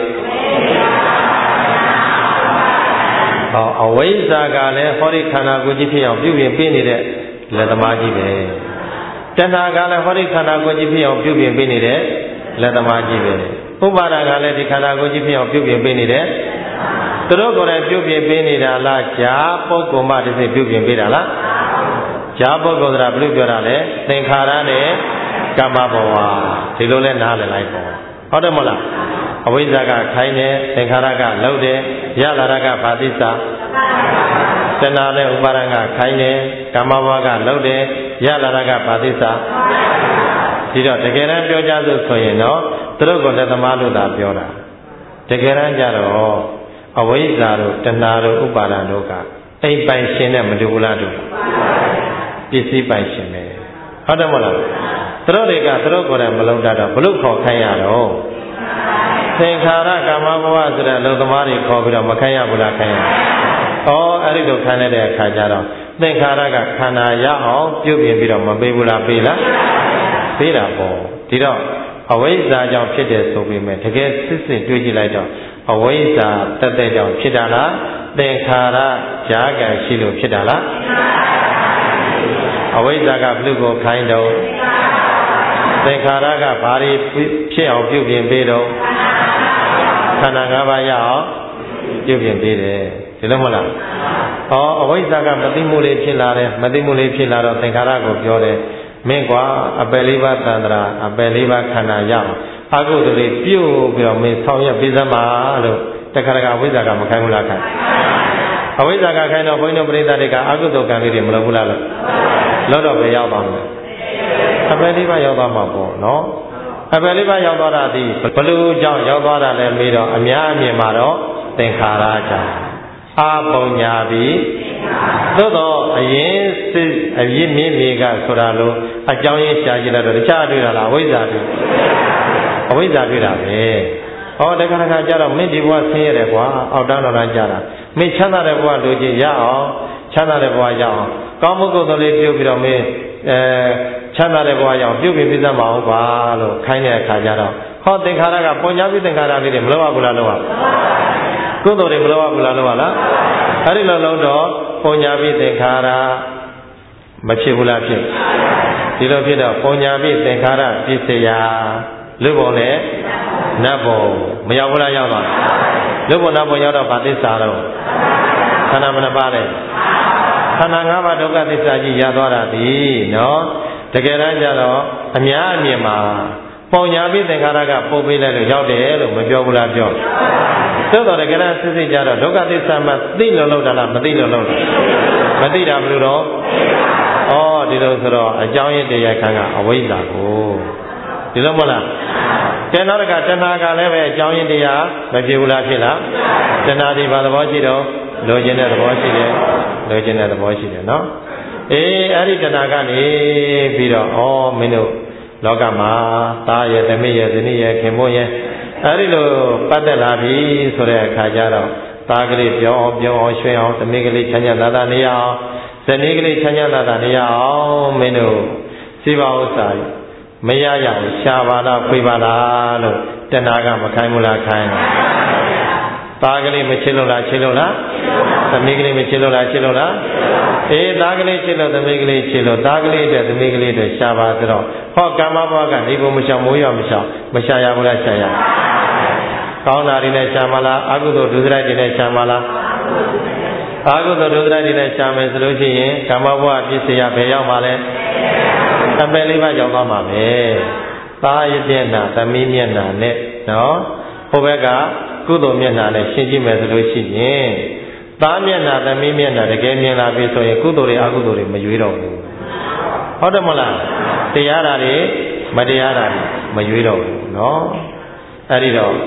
အဝိဇ္ဇာကလည်းဟောဒီခန္ဓာကိုယ်ကြီးဖြစ်အောင်ပြုပြင်ပေးနေတဲ့လက်သမားကြီးပဲတဏှာကလည်းဟောဒီခန္ဓာကိုယ်ကြီးဖြစ်အောင်ပြုပြင်ပေးနေတဲ့လက်သမားကြီးပဲဥပါဒကလည်းဒီခန္ဓာကိုယ်ကြီးဖြစ်အောင်ပြုပြင်ပေးနေတဲ့သူတို့ကိုယ်တိုင်ပြုပြင်ပေးနေတာလားဈာပုဂ္ဂိုလ်မှတစ်စိပြုပြင်ပေးတာလားဈာပုဂ္ဂိုလ်ဆိုတာဘယ်လိုပြောတာလဲသင်္ခါရနဲ့ကမ္မဘဝဒီလိုလဲနားလည်လိုက်ပေါ့ဟုတ်တယ်မဟုတ်လားအဝိဇ္ဇာကခိုင်းတယ်သင်္ခါရကလှုပ်တယ်ရလာရကဘာသစ္စာတဏှာနဲ့ဥပါဒကခိုင်းတယ်ကမ္မဘဝကလှုပ်တယ်ရလာရကဘာသစ္စာဒီတော့တကယ်တမ်းပြောကြစို့ဆိုရင်တော့သူတို့ကလက်သမားလို့သာပြောတာတကယ်တမ်းကျတော့အဝိဇ္ဇာတို့တဏှာတို့ဥပါဒတို့ကအိမ်ပိုင်ရှင်နဲ့မတူဘူးလားတို့ပစ္စည်းပိုင်ရှင်ပဲဟုတ်တယ်မဟုတ်လားသူတို့တွေကသူတို့ကိုယ်တိုင်မလုံတတ်တော့ဘလို့ခေါ်ခိုင်းရတော့သင်္ခါရကာမဘဝဆိုတဲ့လူသမားတွေခေါ်ပြီးတော့မခိုင်းရဘူးလားခိုင်းရအဲ့ဒီလိုခိုင်းလိုက်တဲ့အခါကျတော့သင်္ခါရကခန္ဓာရအောင်ပြုပြင်ပြီးတော့မပေးဘူးလားပေးလားပေးတာပေါ့ဒီတော့အဝိဇ္ဇာကြောင့်ဖြစ်တယ်ဆိုပေမဲ့တကယ်စစ်စစ်တွေးကြည့်လိုက်တော့အဝိဇ္ဇာတက်တဲ့ကြောင့်ဖြစ်တာလားသင်္ခါရဈာကံရှိလို့ဖြစ်တာလားအဝိဇ္ဇာကဘု து ကိုခိုင်းတော့သင်္ခါရကဘာတွေဖြစ်အောင်ပြုပြင်ပေးတော့ခန္ဓာ၅ပါးရအောင်ပြုပြင်ပေးတယ်ဒီလိုမဟုတ်လားအဝိဇ္ဇာကမသိမှုလေးဖြစ်လာတယ်မသိမှုလေးဖြစ်လာတော့သင်္ခါရကိုပြောတယ်မင်းကွာအပယ်လေးပါးသန္တရာအပယ်လေးပါးခန္ဓာရအောင်အကုသိုလ်တွေပြုတ်ပြီးတော့မင်းဆောင်ရွက်ပေးစမ်းပါလို့တခါတခါအဝိဇ္ဇာကမခိုင်းဘူးလားခိုင်းအဝိဇ္ဇာကခိုင်းတော့ဘုန်းကြီးတို့ပရိသတ်တွေကအကုသိုလ်ကံလေးတွေမလုပ်ဘူးလားလို့တော့ပဲရောက်ပါမယ်အပယ်လေးပါးရောက်သွားမှာပေါ့နော်အပယ်လေးပါးရောက်သွားတာဒီဘလို့ကြောင့်ရောက်သွားတာလဲမေးတော့အများအမြင်မှာတော့သင်္ခါရကြောင့်အာပုံညာပြီးသို့တော့အရင်စစ်အရင်မြင့်မြေကဆိုတာလို့အကြောင်းရင်းရှားကြည့်လိုက်တော့တခြားတွေ့တာလားအဝိဇ္ဇာတွေ့အဝိဇ္ဇာတွေ့တာပဲတခါတခါကျတော့မင်းဒီဘဝဆင်းရဲတယ်ကွာအောက်တန်းတော်တန်းကြတာမင်းချမ်းသာတဲ့ဘဝလိုချင်ရအောင်ချမ်းသာတဲ့ဘဝရအောင်ကောင်းမှုကုသိုလ်လေးပြုပြီးတော့မင်းချမ်းသာတဲ့ဘဝရအောင်ပြုပြီးပြသမှာဟုတ်ပါလို့ခိုင်းတဲ့အခါကျတော့သင်္ခါရကပုံညာပြီးသင်္ခါရလေးတွေမလုပ်ရဘူးလားလုပ်ရကုသိုလ်တွေမလုပ်ရဘူးလားလုပ်ရလားအဲ့ဒီလိုလုံးတော့ပုံညာပြီးသင်္ခါရမဖြစ်ဘူးလားဖြစ်ဒီလိုဖြစ်တော့ပုံညာပြီးသင်္ခါရပစ္စယလူပုံနဲ့နတ်ပုံမရောက်ဘူးလားရောက်သွားလူပုံနတ်ပုံရောက်တော့ဗာသစ္စာတော့ခန္ဓာမနှပါတဲ့ခန္ဓာ၅ပါးဒုက္ခသစ္စာကြီးရသွားတာဒီနော်တကယ်တမ်းကျတော့အများအမြင်မှာပုံညာပြီးသင်္ခါရကပို့ပေးလိုက်လို့ရောက်တယ်လို့မပြောဘူးလားပြောသို့တော်တကယ်တမ်းစစ်စစ်ကြတော့ဒုက္ခသစ္စာမှသိလို့လောက်တာလားမသိလို့လောက်တာမသိတာဘယ်လိုတော့ဒီလိုဆိုတော့အကြောင်းရင်းတရားခံကအဝိဇ္ဇာကိုဒီလိုမဟုတ်လားကျန်တော့ကတဏှာကလည်းပဲအကြောင်းရင်းတရားမဖြစ်ဘူးလားဖြစ်လားတဏှာဒီဘာသဘောရှိတော့လိုချင်တဲ့သဘောရှိတယ်လိုချင်တဲ့သဘောရှိတယ်နော်အဲ့ဒီတဏှာကနေပြီးတော့မင်းတို့လောကမှာသားရဲ့သမီးရဲ့ဇနီးရဲ့ခင်မွန်းရဲ့အဲ့ဒီလိုပတ်သက်လာပြီဆိုတဲ့အခါကျတော့သားကလေးပြောင်းအောင်ရွှင်အောင်သမီးကလေးချမ်းသာသာနေရအောင်ဇနီးကလေးချမ်းသာသာနေရအောင်မင်းတို့စိပါဥစ္စာမရရအောင်ရှားပါလားဖွေပါလားလို့တဏှာကမခိုင်းဘူးလားခိုင်းတယ်သားကလေးမချစ်လို့လားချစ်လို့လားသမီးကလေးမချစ်လို့လားချစ်လို့လားသားကလေးချစ်လို့သမီးကလေးချစ်လို့သားကလေးအတွက်သမီးကလေးအတွက်ရှားပါဆိုတော့ကမ္မဘဝကနေဘုံမရှောင်မိုးရမရှောင်မရှာရဘူးလားရှာရကောင်းတာတွေနဲ့ရှားမလားအကုသိုလ်ဒုစရိုက်တွေနဲ့ရှားမလားအကုသိုလ်ဒုစရိုက်တွေနဲ့ရှားမယ်ဆိုလို့ရှိရင်ကမ္မဘဝပြည့်စရာဘယ်ရောက်မှာလဲအပယ်လေးပါးရောက်သွားမှာပဲသားရမျက်နှာသမီးမျက်နှာနဲ့နော်ဟိုဘက်ကကုသိုလ်မျက်နှာနဲ့ရှင်းကြည့်မယ်ဆိုလို့ရှိရင်သားမျက်နှာသမီးမျက်နှာတကယ်မြင်လာပြီဆိုရင်ကုသိုလ်တွေအကုသိုလ်တွေမရွေးတော့ဘူးဟုတ်တယ်မလားတရားတာတွေမတရားတာတွေမရွေးတော့ဘူးနော်အဲ့ဒီတော့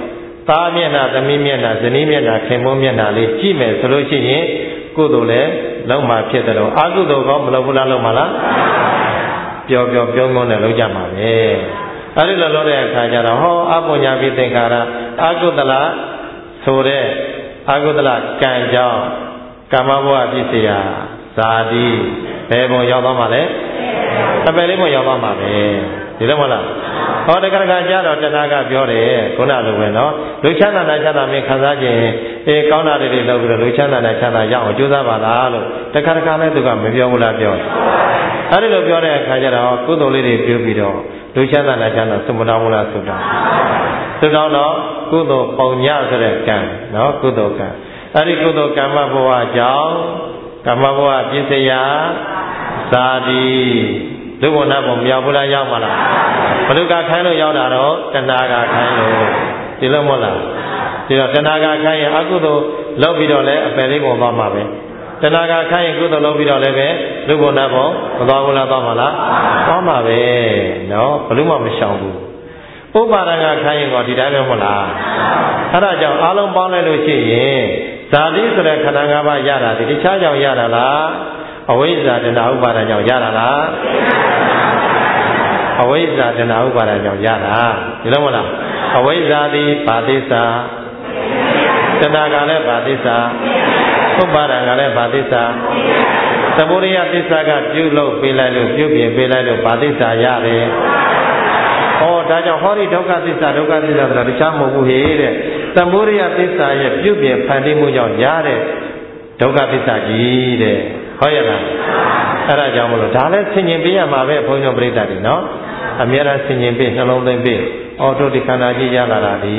သားမျက်နှာသမီးမျက်နှာဇနီးမျက်နှာခင်မုန်းမျက်နှာလေးကြည့်မယ်ဆိုလို့ရှိရင်ကုသိုလ်လည်းလုံးမှာဖြစ်တယ်လို့အကုသိုလ်ကောမလုပ်ဘူးလားလုံးမှာလားပျော်ပျော်ပြုံးပြုံးနဲ့လုပ်ကြမှာပဲအဲ့ဒီလိုလုပ်တဲ့အခါကျတော့ဟောအပုညာပိသင်္ခါရအကုသလဆိုတဲ့အကုသလကံကြောင့်ကာမဘဝပြည့်စရာဇာတိဘယ်ပုံရောက်သွားမှာလဲအပယ်လေးပုံရောက်သွားမှာပဲဒီလိုမဟုတ်လားဟောတက္ကရာကြတော့တဏှာကပြောတယ်ခုနလိုပဲနော်လူချမ်းသာနဲ့ချမ်းသာမင်းခံစားခြင်းကောင်းတာတွေလုပ်ပြီးတော့လူချမ်းသာနဲ့ချမ်းသာရအောင်ကြိုးစားပါလားလို့တက္ကရာလည်းသူကမပြောဘူးလားပြောတယ်အဲ့ဒီလိုပြောတဲ့အခါကျတော့ကုသိုလ်လေးတွေပြုပြီးတော့လူချမ်းသာနဲ့ချမ်းသာသုမတောင်းမလားသုတောင်းတော့ကုသိုလ်ပုံညဆိုတဲ့ကံနော်ကုသိုလ်ကံအဲ့ဒီကုသိုလ်ကမ္မဘဝကြောင့်ကမ္မဘဝပြည့်စရာဇာတိလူဘုံနာဘုံမြောက်ဘူးလားရောက်မလားဘလူကခိုင်းလို့ရောက်တာတော့တဏှာကခိုင်းလို့ဒီလိုမဟုတ်လားဒီတော့တဏှာကခိုင်းရင်အကုသိုလ်လုပ်ပြီးတော့လည်းအပယ်လေးပုံသွားမှာပဲတဏှာကခိုင်းရင်ကုသိုလ်လုပ်ပြီးတော့လည်းပဲလူဘုံနာဘုံမသွားဘူးလားသွားမှာလားသွားမှာပဲနော်ဘလူမှမရှောင်ဘူးဥပါဒကခိုင်းရင်တော့ဒီတိုင်းပဲမဟုတ်လားအဲ့ဒါကြောင့်အားလုံးပေါင်းလိုက်လို့ရှိရင်ဇာတိဆိုတဲ့ခန္ဓာ၅ပါးရတာဒီတခြားကြောင့်ရတာလားအဝိဇ္ဇာတဏှာဥပါဒကြောင့်ရတာလားအဝိဇ္ဇာတဏှာဥပါဒကြောင့်ရတာဒီလိုမဟုတ်လားအဝိဇ္ဇာသည်ဘာသစ္စာတဏှာကလည်းဘာသစ္စာဥပါဒကလည်းဘာသစ္စာသမုဒယသစ္စာကပြုလုပ်ပေးလိုက်လို့ပြုပြင်ပေးလိုက်လို့ဘာသစ္စာရတယ်ဟောဒါကြောင့်ဟောဒီဒုက္ခသစ္စာဆိုတာတခြားမဟုတ်ဘူးဟေ့တဲ့သမုဒယသစ္စာရဲ့ပြုပြင်ဖန်တီးမှုကြောင့်ရတဲ့ဒုက္ခသစ္စာကြီးတဲ့ဟုတ်ရဲ့လားအဲ့ဒါကြောင့်မလို့ဒါလည်းဆင်ញင်ပေးရမှာပဲဘုန်းကြီးတို့ပြိဿတွေနော်အများအားဆင်ញင်ပေးနှလုံးသွင်းပေးအော်တို့ဒီခန္ဓာကြီးရလာတာဒီ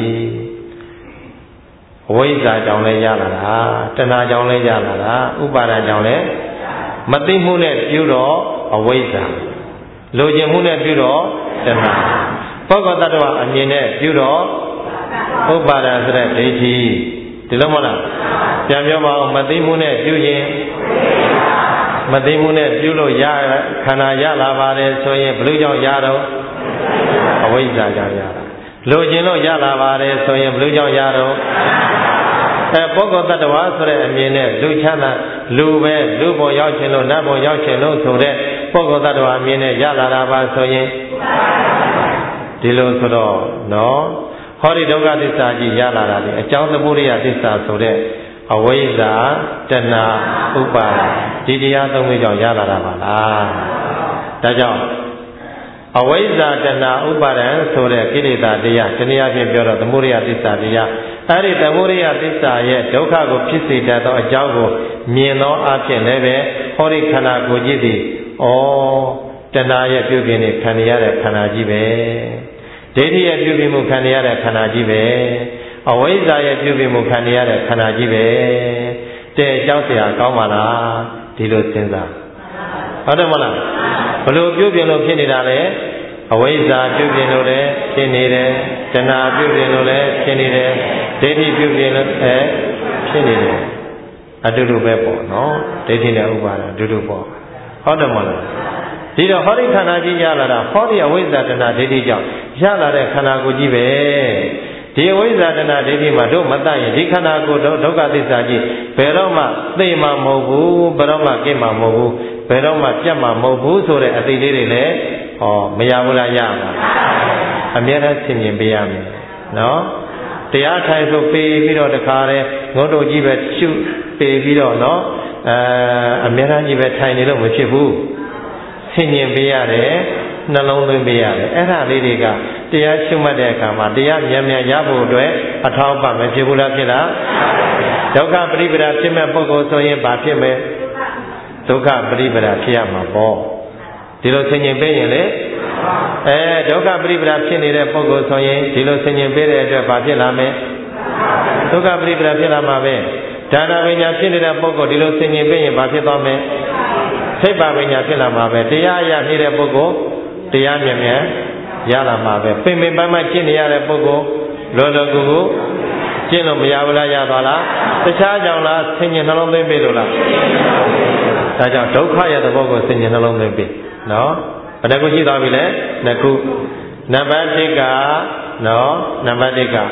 ဝိဇ္ဇာကြောင့်လည်းရလာတာတဏှာကြောင့်လည်းရလာတာဥပါဒာကြောင့်လည်းမသိမှုနဲ့ပြုတော့အဝိဇ္ဇာလိုချင်မှုနဲ့ပြုတော့တဏှာပုဂ္ဂိုလ်တ attva အမြင်နဲ့ပြုတော့ဥပါဒာဆိုတဲ့ဒိဋ္ဌိဒီလိုမဟုတ်လားပြန်ပြောပါဦးမသိမှုနဲ့ပြုရင်မသိမှုနဲ့ပြုလို့ရခန္ဓာရလာပါတယ်ဆိုရင်ဘယ်လိုကြောင့်ရတော့အဝိဇ္ဇာကြောင့်ရတာလိုချင်လို့ရလာပါတယ်ဆိုရင်ဘယ်လိုကြောင့်ရတော့ပုဂ္ဂိုလ်တ attva ဆိုတဲ့အမြင်နဲ့လူချမ်းသာလူပဲလူဘုံရောက်ခြင်းလို့နတ်ဘုံရောက်ခြင်းလို့ဆိုတဲ့ပုဂ္ဂိုလ်တ attva အမြင်နဲ့ရလာတာပါဆိုရင်ဒီလိုဆိုတော့နော်ဟောဒီဒုက္ခသစ္စာကြီးရလာတာလေအကြောင်းသမုဒယသစ္စာဆိုတဲ့အဝိဇ္ဇာတဏှာဥပါဒဒီတရားသုံးမျိုးကြောင့်ရလာတာပါလားဒါကြောင့်အဝိဇ္ဇာတဏှာဥပါဒံဆိုတဲ့ကိလေသာတရားတနည်းအားဖြင့်ပြောတော့သမုဒယသစ္စာတရားအဲ့ဒီသမုဒယသစ္စာရဲ့ဒုက္ခကိုဖြစ်စေတတ်သောအကြောင်းကိုမြင်သောအဖြစ်လည်းပဲဟောဒီခန္ဓာကိုယ်ကြီးသည်တဏှာရဲ့ပြုပြင်နေခံရတဲ့ခန္ဓာကြီးပဲဒိဋ္ဌိရဲ့ပြုပြင်မှုခံရတဲ့ခန္ဓာကြီးပဲအဝိဇ္ဇာရဲ့ပြုပြင်မှုခံရတဲ့ခန္ဓာကြီးပဲတဲ့ကြောက်เสียကောင်းပါလားဒီလိုစဉ်းစားဟုတ်တယ်မလားဘလို့ပြုပြင်လို့ဖြစ်နေတာလဲအဝိဇ္ဇာပြုပြင်လို့လည်းဖြစ်နေတယ်တဏှာပြုပြင်လို့လည်းဖြစ်နေတယ်ဒိဋ္ဌိပြုပြင်လို့ဖြစ်နေတယ်အတူတူပဲပေါ့နော်ဒိဋ္ဌိနဲ့ဥပါဒအတူတူပေါ့ဟုတ်တယ်မလားဒီတော့ဟောဒီခန္ဓာကြီးရလာတာဟောဒီအဝိဇ္ဇာတဏှာဒိဋ္ဌိကြောင့်ရလာတဲ့ခန္ဓာကိုယ်ကြီးပဲဒီအဝိဇ္ဇာတဏှာဒိဋ္ဌိမှာတို့မတတ်ရင်ဒီခန္ဓာကိုယ်ဒုက္ခသစ္စာကြီးဘယ်တော့မှသိမှာမဟုတ်ဘူးဘယ်တော့မှကိမှာမဟုတ်ဘူးဘယ်တော့မှပြတ်မှာမဟုတ်ဘူးဆိုတဲ့အသိလေးတွေလည်းမရဘူးလားရမှာအမြဲတမ်းဆင်ခြင်ပေးရမယ်နော်တရားထိုင်ဆိုပေးပြီးတော့တခါတည်းငုံတို့ကြီးပဲရှုပေးပြီးတော့နော်အမြဲတမ်းကြီးပဲထိုင်နေလို့မဖြစ်ဘူးဆင်ခြင်ပေးရတယ်နှလုံးသွင်းပေးရတယ်အဲ့ဒါလေးတွေကတရားရှုမှတ်တဲ့အခါမှာတရားမြန်မြန်ရဖို့အတွက်အထောက်အပံ့မဖြစ်ဘူးလားဖြစ်လားဒုက္ခပရိပဒါဖြစ်မဲ့ပုဂ္ဂိုလ်ဆိုရင်ဘာဖြစ်မယ်ဒုက္ခပရိပဒါဖြစ်ရမှာပေါ့ဒီလိုဆင်ခြင်ပေးရင်လေဒုက္ခပရိပဒါဖြစ်နေတဲ့ပုဂ္ဂိုလ်ဆိုရင်ဒီလိုဆင်ခြင်ပေးတဲ့အတွက်ဘာဖြစ်လာမလဲဒုက္ခပရိပဒါဖြစ်လာမှာပဲဒါနဝိညာဉ်ဖြစ်နေတဲ့ပုဂ္ဂိုလ်ဒီလိုဆင်ခြင်ပေးရင်ဘာဖြစ်သွားမလဲစိတ်ပါဝိညာဉ်ဖြစ်လာမှာပဲတရားရနေတဲ့ပုဂ္ဂိုလ်တရားမြင်မြန်ရလာမှာပဲပင်ပင်ပန်းပန်းကျင့်နေရတဲ့ပုဂ္ဂိုလ်လောလောကူကူကျင့်လို့မရဘူးလားရသွားလားတခြားကြောင့်လားဆင်ញင်နှလုံးသွင်းပြီလို့လားဒါကြောင့်ဒုက္ခရဲ့သဘောကိုဆင်ញင်နှလုံးသွင်းပြီနော်ဘယ်နှခုရှိသွားပြီလဲနှစ်ခုနံပါတ်1ကနော်နံပါတ်1က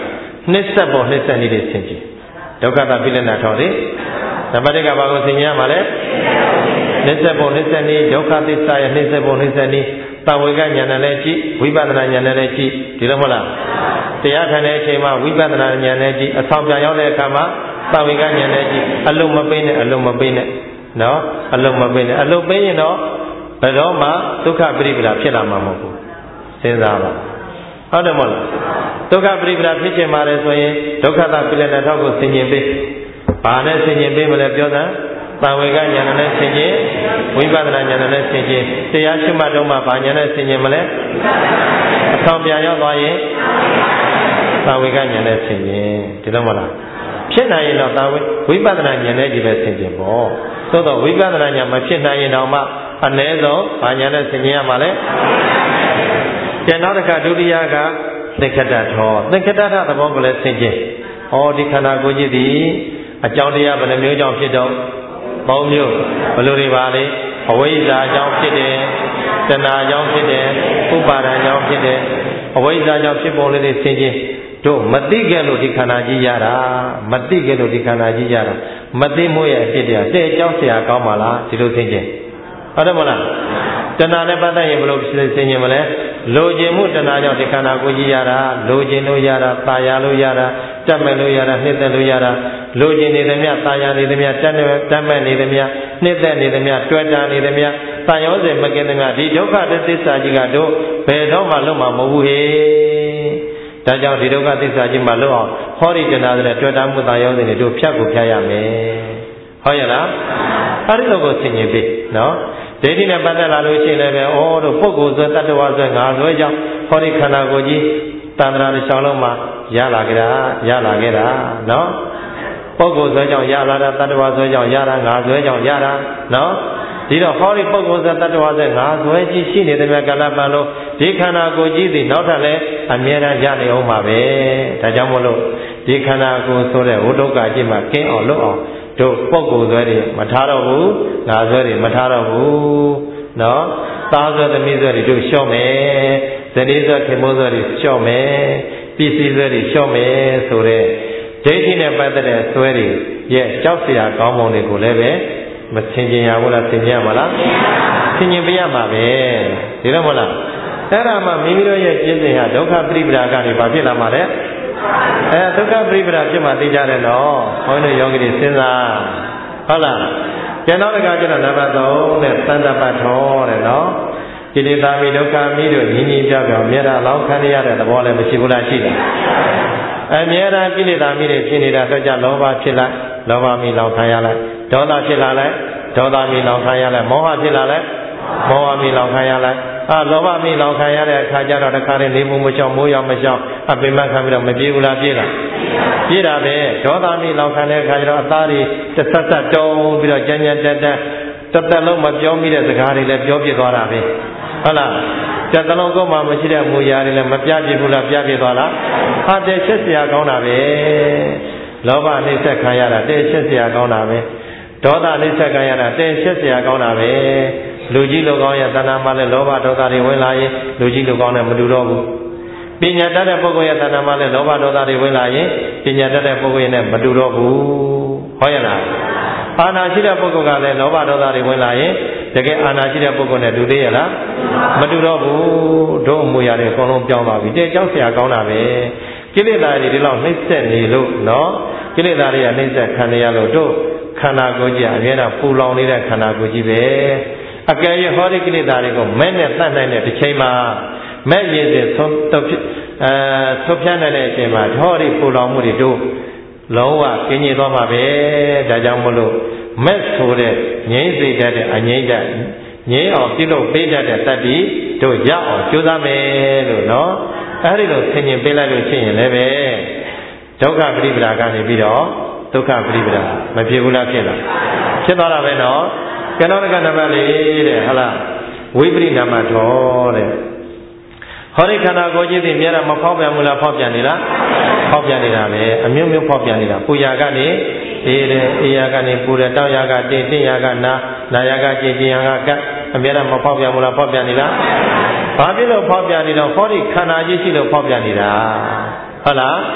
နှစ်ဆက်ပေါ်နှစ်ဆက်နေတဲ့ဆင်ခြင်ဒုက္ခတာပြိလနာထော်တယ်နံပါတ်1ကဘာကိုဆင်ခြင်ရမှာလဲနှစ်ဆက်ပေါ်နှစ်ဆက်နေဒုက္ခသစ္စာရဲ့နှစ်ဆက်ပေါ်နှစ်ဆက်နေတဝေကဉာဏ်နဲ့လည်းကြည့်ဝိပဿနာဉာဏ်နဲ့လည်းကြည့်ဒီလိုမဟုတ်လားတရားခံတဲ့အချိန်မှာဝိပဿနာဉာဏ်နဲ့ကြည့်အဆောင်ပြန်ရောက်တဲ့အခါမှာတဝေကဉာဏ်နဲ့ကြည့်အလုံးမပေးနဲ့အလုံးမပေးနဲ့နော်အလုံးမပေးနဲ့အလုံးပေးရင်တော့ဘယ်တော့မှဒုက္ခပရိပဒါဖြစ်လာမှာမဟုတ်ဘူးစဉ်းစားပါဟုတ်တယ်မဟုတ်လားဒုက္ခပရိပဒါဖြစ်ခြင်းပါတယ်ဆိုရင်ဒုက္ခတာပြိလနာထောက်ကိုဆင်ခြင်ပေးဘာနဲ့ဆင်ခြင်ပေးမလဲပြောတာတဝေကဉာဏ်နဲ့ဆင်ခြင်ဝိပဿနာဉာဏ်နဲ့ဆင်ခြင်တရားရှိမှတော့မှဘာဉာဏ်နဲ့ဆင်ခြင်မလဲအဆောင်ပြန်ရောက်သွားရင်တဝေကဉာဏ်နဲ့ဆင်ခြင်ဒီလိုမလားဖြစ်နိုင်ရင်တော့ဝိပဿနာဉာဏ်နဲ့ဒီပဲဆင်ခြင်ပေါ့သို့တော့ဝိပဿနာဉာဏ်မဖြစ်နိုင်ရင်တော့မှအနည်းဆုံးဘာဉာဏ်နဲ့ဆင်ခြင်ရမှာလဲကျန်နောက်တစ်ခါဒုတိယကသင်္ခတထောသင်္ခတထသဘောကိုလည်းဆင်ခြင်ဩဒီခန္ဓာကိုယ်ကြီးသည်အကြောင်းတရားဘယ်နှမျိုးကြောင့်ဖြစ်တော့၃မျိုးဘယ်လိုတွေပါလဲအဝိဇ္ဇာကြောင့်ဖြစ်တယ်တဏှာကြောင့်ဖြစ်တယ်ဥပါဒံကြောင့်ဖြစ်တယ်အဝိဇ္ဇာကြောင့်ဖြစ်ပုံလေးတွေဆင်ခြင်တို့မသိခဲ့လို့ဒီခန္ဓာကြီးရတာမသိခဲ့လို့ဒီခန္ဓာကြီးရတာမသိမှုရဲ့အဖြစ်တရားတဲ့ကြောင့်ဆရာကောင်းပါလားဒီလိုဆင်ခြင်ဟုတ်တယ်မလားတဏှာနဲ့ပတ်သက်ရင်ဘယ်လိုဆင်ခြင်မလဲလိုချင်မှုတဏှာကြောင့်ဒီခန္ဓာကိုယ်ကြီးရတာလိုချင်လို့ရတာตายလို့ရတာတတ်မဲ့လို့ရတာနှစ်သက်လို့ရတာလိုချင်နေသမျှตายနေသမျှတတ်မဲ့နေသမျှနှစ်သက်နေသမျှတွေ့တာနေသမျှတန်ရောစေမကင်းသမျှဒီဒုက္ခသစ္စာကြီးကတို့ဘယ်တော့မှလွတ်မှာမဟုတ်ဘူးဟေ့ဒါကြောင့်ဒီဒုက္ခသစ္စာကြီးမှလွတ်အောင်ဟောဒီတဏှာတဲ့တွေ့တာမှုတန်ရောစေတွေတို့ဖြတ်ကိုဖြတ်ရမယ်ဟုတ်ရဲ့လားအဲ့ဒီလိုကိုဆင်ခြင်ပြီနော်ဒိဋ္ဌိနဲ့ပတ်သက်လာလို့ရှိရင်လည်းဩတို့ပုဂ္ဂိုလ်ဆိုတတ္တဝါဆိုငါဆိုကြောင့်ဟောဒီခန္ဓာကိုယ်ကြီးတဏှာတစ်ချောင်းလုံးမှာရလာခဲ့တာနော်ပုဂ္ဂိုလ်ဆိုကြောင့်ရလာတာတတ္တဝါဆိုကြောင့်ရတာငါဆိုကြောင့်ရတာနော်ဒီတော့ဟောဒီပုဂ္ဂိုလ်ဆိုတတ္တဝါဆိုငါဆိုကြီးရှိနေတဲ့မြတ်ကာလပတ်လုံးဒီခန္ဓာကိုယ်ကြီးသည်နောက်ထပ်လည်းအမြဲတမ်းရနေအောင်ပါပဲဒါကြောင့်မို့လို့ဒီခန္ဓာကိုယ်ဆိုတဲ့ဝိဒုက္ခကြီးမှာကင်းအောင်လွတ်အောင်တို့ပုဂ္ဂိုလ်ဆွဲတွေမထားတော့ဘူးငါဆွဲတွေမထားတော့ဘူးနော်သားဆွဲသမီးဆွဲတွေတို့လျှော့မယ်ဇနီးဆွဲခင်မိုးဆွဲတွေလျှော့မယ်ပစ္စည်းဆွဲတွေလျှော့မယ်ဆိုတဲ့ဒိဋ္ဌိနဲ့ပတ်သက်တဲ့ဆွဲတွေရဲ့ကြောက်စရာကောင်းပုံတွေကိုလည်းပဲမဆင်ခြင်ရဘူးလားဆင်ခြင်ရမှာလားဆင်ခြင်ပြရမှာပဲဒီတော့မဟုတ်လားအဲ့ဒါမှမိမိတို့ရဲ့ကျင့်စဉ်ဟာဒုက္ခပရိပဒါကနေဘာဖြစ်လာမှာလဲဒုက္ခပရိပဒါဖြစ်မှသိကြတယ်နော်ဘုန်းကြီးတို့ယောဂီတွေစဉ်းစားဟုတ်လားကျန်တော့တခါကျတော့နံပါတ်3တဲ့သန္တပထောတဲ့နော်ကိလေသာမိဒုက္ခမိတို့ညီညီပြောက်ပြောက်မြဲတာလောင်းခံရတဲ့သဘောလည်းမရှိဘူးလားရှိတယ်အမြဲတမ်းကိလေသာမိတွေဖြစ်နေတာတော့ကြလောဘဖြစ်လိုက်လောဘမိလောင်းခံရလိုက်ဒေါသဖြစ်လာလိုက်ဒေါသမိလောင်းခံရလိုက်မောဟဖြစ်လာလိုက်မောဟမိလောင်ခံရလိုက်လောဘမိလောင်ခံရတဲ့အခါကျတော့တခါတည်းနေမှုမချောင်မိုးရောက်မချောင်အပင်မခံပြီးတော့မပြေဘူးလားပြေးလားပြေးတာပဲဒေါသမိလောင်ခံတဲ့အခါကျတော့အသားတွေတဆက်ဆက်တုံးပြီးတော့ကြမ်းကြမ်းတက်တက်တစ်သက်လုံးမပြောမိတဲ့စကားတွေလည်းပြောပြသွားတာပဲဟုတ်လားကြက်တလုံးကောမှမရှိတဲ့မူရာတွေလည်းမပြပြဘူးလားပြပြသွားလားဟာတဲ့ချက်စရာကောင်းတာပဲလောဘနှိမ့်ဆက်ခံရတာတဲ့ချက်စရာကောင်းတာပဲဒေါသနှိမ့်ဆက်ခံရတာတဲ့ချက်စရာကောင်းတာပဲလူကြီးလူကောင်းရဲ့တဏှာမှလည်းလောဘဒေါသတွေဝင်လာရင်လူကြီးလူကောင်းနဲ့မတူတော့ဘူးပညာတတ်တဲ့ပုဂ္ဂိုလ်ရဲ့တဏှာမှလည်းလောဘဒေါသတွေဝင်လာရင်ပညာတတ်တဲ့ပုဂ္ဂိုလ်နဲ့မတူတော့ဘူးဟုတ်ရဲ့လားအာနာရှိတဲ့ပုဂ္ဂိုလ်ကလည်းလောဘဒေါသတွေဝင်လာရင်တကယ်အာနာရှိတဲ့ပုဂ္ဂိုလ်နဲ့တူသေးရဲ့လားမတူတော့ဘူးတို့အမူအရာတွေအကုန်လုံးပြောင်းသွားပြီတဲ့ကြောက်စရာကောင်းတာပဲကိလေသာတွေဒီလောက်နှိမ့်ဆက်နေလို့နော်ကိလေသာတွေကနှိမ့်ဆက်ခံရလို့တို့ခန္ဓာကိုယ်ကြီးအမြဲတမ်းပူလောင်နေတဲ့ခန္ဓာကိုယ်ကြီးပဲအကယ်၍ဟောဒီကိလေသာတွေကိုမဲ့နဲ့တတ်နိုင်တဲ့တစ်ချိန်မှာမဲ့ရည်စင်ဆုံးဖြတ်နိုင်တဲ့အချိန်မှာဟောဒီပူလောင်မှုတွေတို့လုံးဝကျင်းကျသွားမှာပဲဒါကြောင့်မလို့မဲ့ဆိုတဲ့ငြိမ့်စေတတ်တဲ့အငြိမ့်တတ်ငြိမ့်အောင်ပြုလုပ်ပေးတတ်တဲ့တတ္တိတို့ရအောင်ကြိုးစားမယ်လို့နော်အဲဒီလိုဆင်ញင်ပေးလိုက်လို့ရှိရင်လည်းပဲဒုက္ခပရိပဒါကနေပြီးတော့ဒုက္ခပရိပဒါမဖြစ်ဘူးလားဖြစ်လားဖြစ်သွားတာပဲနော်ကျွန်တော်ကနံပါတ်4တဲ့ဟုတ်လားဝိပရိနာမထောတဲ့ဟောဒီခန္ဓာကိုယ်ကြီးသိမြဲတာမဖောက်ပြန်ဘူးလားဖောက်ပြန်နေလားဖောက်ပြန်နေတာပဲအမျိုးမျိုးဖောက်ပြန်နေတာပူရာကနေအေးတယ်အေးရာကနေပူတယ်တောက်ရာကတင်းတင်းရာကနာရာကကြည်ကြည်ရာကကပ်အမြဲတမ်းမဖောက်ပြန်ဘူးလားဖောက်ပြန်နေလားဘာဖြစ်လို့ဖောက်ပြန်နေတော့ဟောဒီခန္ဓာကြီးရှိလို့ဖောက်ပြန်နေတာဟုတ်လား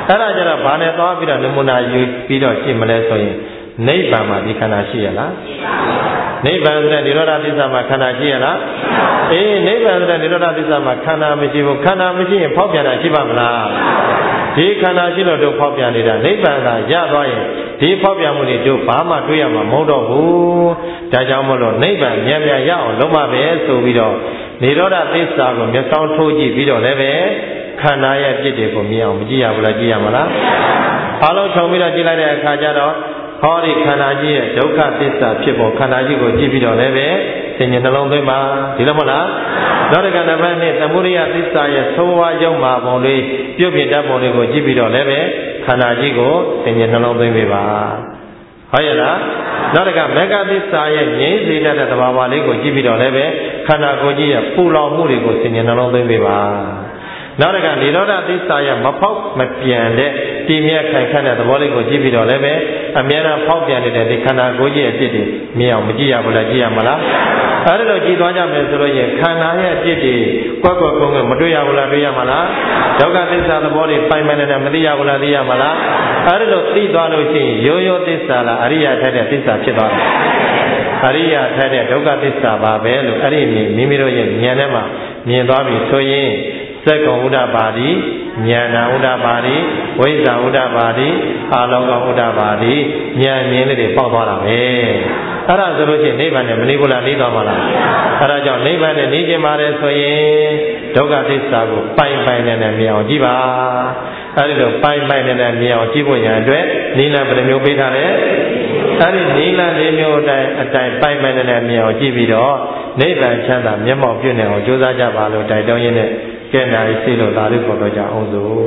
အဲ့ဒါကြတော့ဘာနဲ့သွားပြီးတော့နမူနာယူပြီးတော့ကြည့်မလဲဆိုရင်နိဗ္ဗာန်မှာဒီခန္ဓာရှိရလားနိဗ္ဗာန်ဆိုတဲ့និရောဓသစ္စာမှာခန္ဓာရှိရလားအေးနိဗ္ဗာန်ဆိုတဲ့និရောဓသစ္စာမှာခန္ဓာမရှိဘူးခန္ဓာမရှိရင်ဖောက်ပြန်တာရှိပါမလားဒီခန္ဓာရှိလို့တို့ဖောက်ပြန်နေတာနိဗ္ဗာန်ကရသွားရင်ဒီဖောက်ပြန်မှုတွေတို့ဘာမှတွေးရမှာမဟုတ်တော့ဘူးဒါကြောင့်မလို့နိဗ္ဗာန်မြန်မြန်ရအောင်လုပ်ပါပဲဆိုပြီးတော့និရောဓသစ္စာကိုမျက်စောင်းထိုးကြည့်ပြီးတော့လည်းပဲခန္ဓာရဲ့ပြစ်တွေကိုမြင်အောင်မကြည့်ရဘူးလားကြည့်ရမလားအားလုံးခြုံပြီးတော့ကြည့်လိုက်တဲ့အခါကျတော့ဟောဒီခန္ဓာကြီးရဲ့ဒုက္ခသစ္စာဖြစ်ပေါ်ခန္ဓာကြီးကိုကြည့်ပြီးတော့လည်းပဲသင်ញနှလုံးသွင်းပါဒီလိုမဟုတ်လားနောက်တစ်ခါတစ်ပတ်နဲ့သမုဒိယသစ္စာရဲ့သုံးဝါးရုံမှာပုံလေးပြုတ်ပြတတ်ပုံလေးကိုကြည့်ပြီးတော့လည်းပဲခန္ဓာကြီးကိုသင်ញနှလုံးသွင်းပေးပါဟုတ်ရဲ့လားနောက်တစ်ခါမေဃသစ္စာရဲ့ငြိမ်းစေတတ်တဲ့သဘာဝလေးကိုကြည့်ပြီးတော့လည်းပဲခန္ဓာကိုယ်ကြီးရဲ့ပူလောင်မှုတွေကိုသင်ញနှလုံးသွင်းပေးပါနောက်တစ်ခါនិရောဓသစ္စာရဲ့မဖောက်မပြန်တဲ့တည်မြဲခိုင်ခန့်တဲ့သဘောလေးကိုကြည့်ပြီးတော့လည်းပဲအမြဲတမ်းဖောက်ပြန်နေတဲ့ဒီခန္ဓာကိုယ်ကြီးရဲ့အဖြစ်တွေမြင်အောင်မကြည့်ရဘူးလားကြည့်ရမလားအဲ့ဒါလို့ကြည့်သွားကြမယ်ဆိုလို့ရင်ခန္ဓာရဲ့အဖြစ်တွေကွက်ကွက်ကုန်းကုန်းမတွေ့ရဘူးလားတွေ့ရမလားဒုက္ခသစ္စာသဘောတွေပိုင်ပိုင်နေတယ်မသိရဘူးလားသိရမလားအဲ့ဒါလို့သိသွားလို့ရှိရင်ရိုးရိုးသစ္စာလားအရိယာထက်တဲ့သစ္စာဖြစ်သွားတယ်အရိယာထက်တဲ့ဒုက္ခသစ္စာပါပဲလို့အဲ့ဒီမိမိတို့ရဲ့ဉာဏ်ထဲမှာမြင်သွားပြီဆိုရင်စက္ကုံဥဒ္ဒပါတိဉာဏဥဒ္ဒပါတိဝိဇ္ဇာဥဒ္ဒပါတိအာလောကဥဒ္ဒပါတိဉာဏ်မြင်လေးတွေပေါက်သွားတာပဲအဲ့ဒါဆိုလို့ရှိရင်နိဗ္ဗာန်နဲ့မနေဘူးလားနေသွားမှာလားအဲ့ဒါကြောင့်နိဗ္ဗာန်နဲ့နေကျင်ပါတယ်ဆိုရင်ဒုက္ခသစ္စာကိုပိုင်ပိုင်နဲ့မြင်အောင်ကြည့်ပါအဲ့ဒီလိုပိုင်ပိုင်နဲ့မြင်အောင်ကြည့်ဖို့ရန်အတွက်နိလဘယ်နှမျိုးပေးထားလဲအဲ့ဒီနိလလေးမျိုးအတိုင်းပိုင်ပိုင်နဲ့မြင်အောင်ကြည့်ပြီးတော့နိဗ္ဗာန်ချမ်းသာမျက်မှောက်ပြုနေအောင်ကြိုးစားကြပါလို့တိုက်တွန်းရင်းနဲ့ကဲ့နိုင်စီလို့သာဓုခေါ်တော့ကြအောင်စို့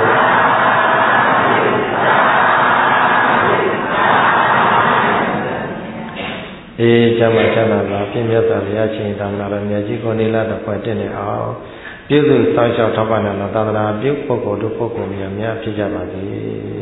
အေးချမ်းသာချမ်းသာပါပြည့်မြတ်စွာဘုရားရှင်သာမဏေတော်မြတ်ကြီးကိုနေလာတော့ဖွင့်တင်နေအောင်ပြုစုစောင့်ရှောက်ထောက်ပံ့တဲ့သာသနာပြုပုဂ္ဂိုလ်တို့ပုဂ္ဂိုလ်များဖြစ်ကြပါစေ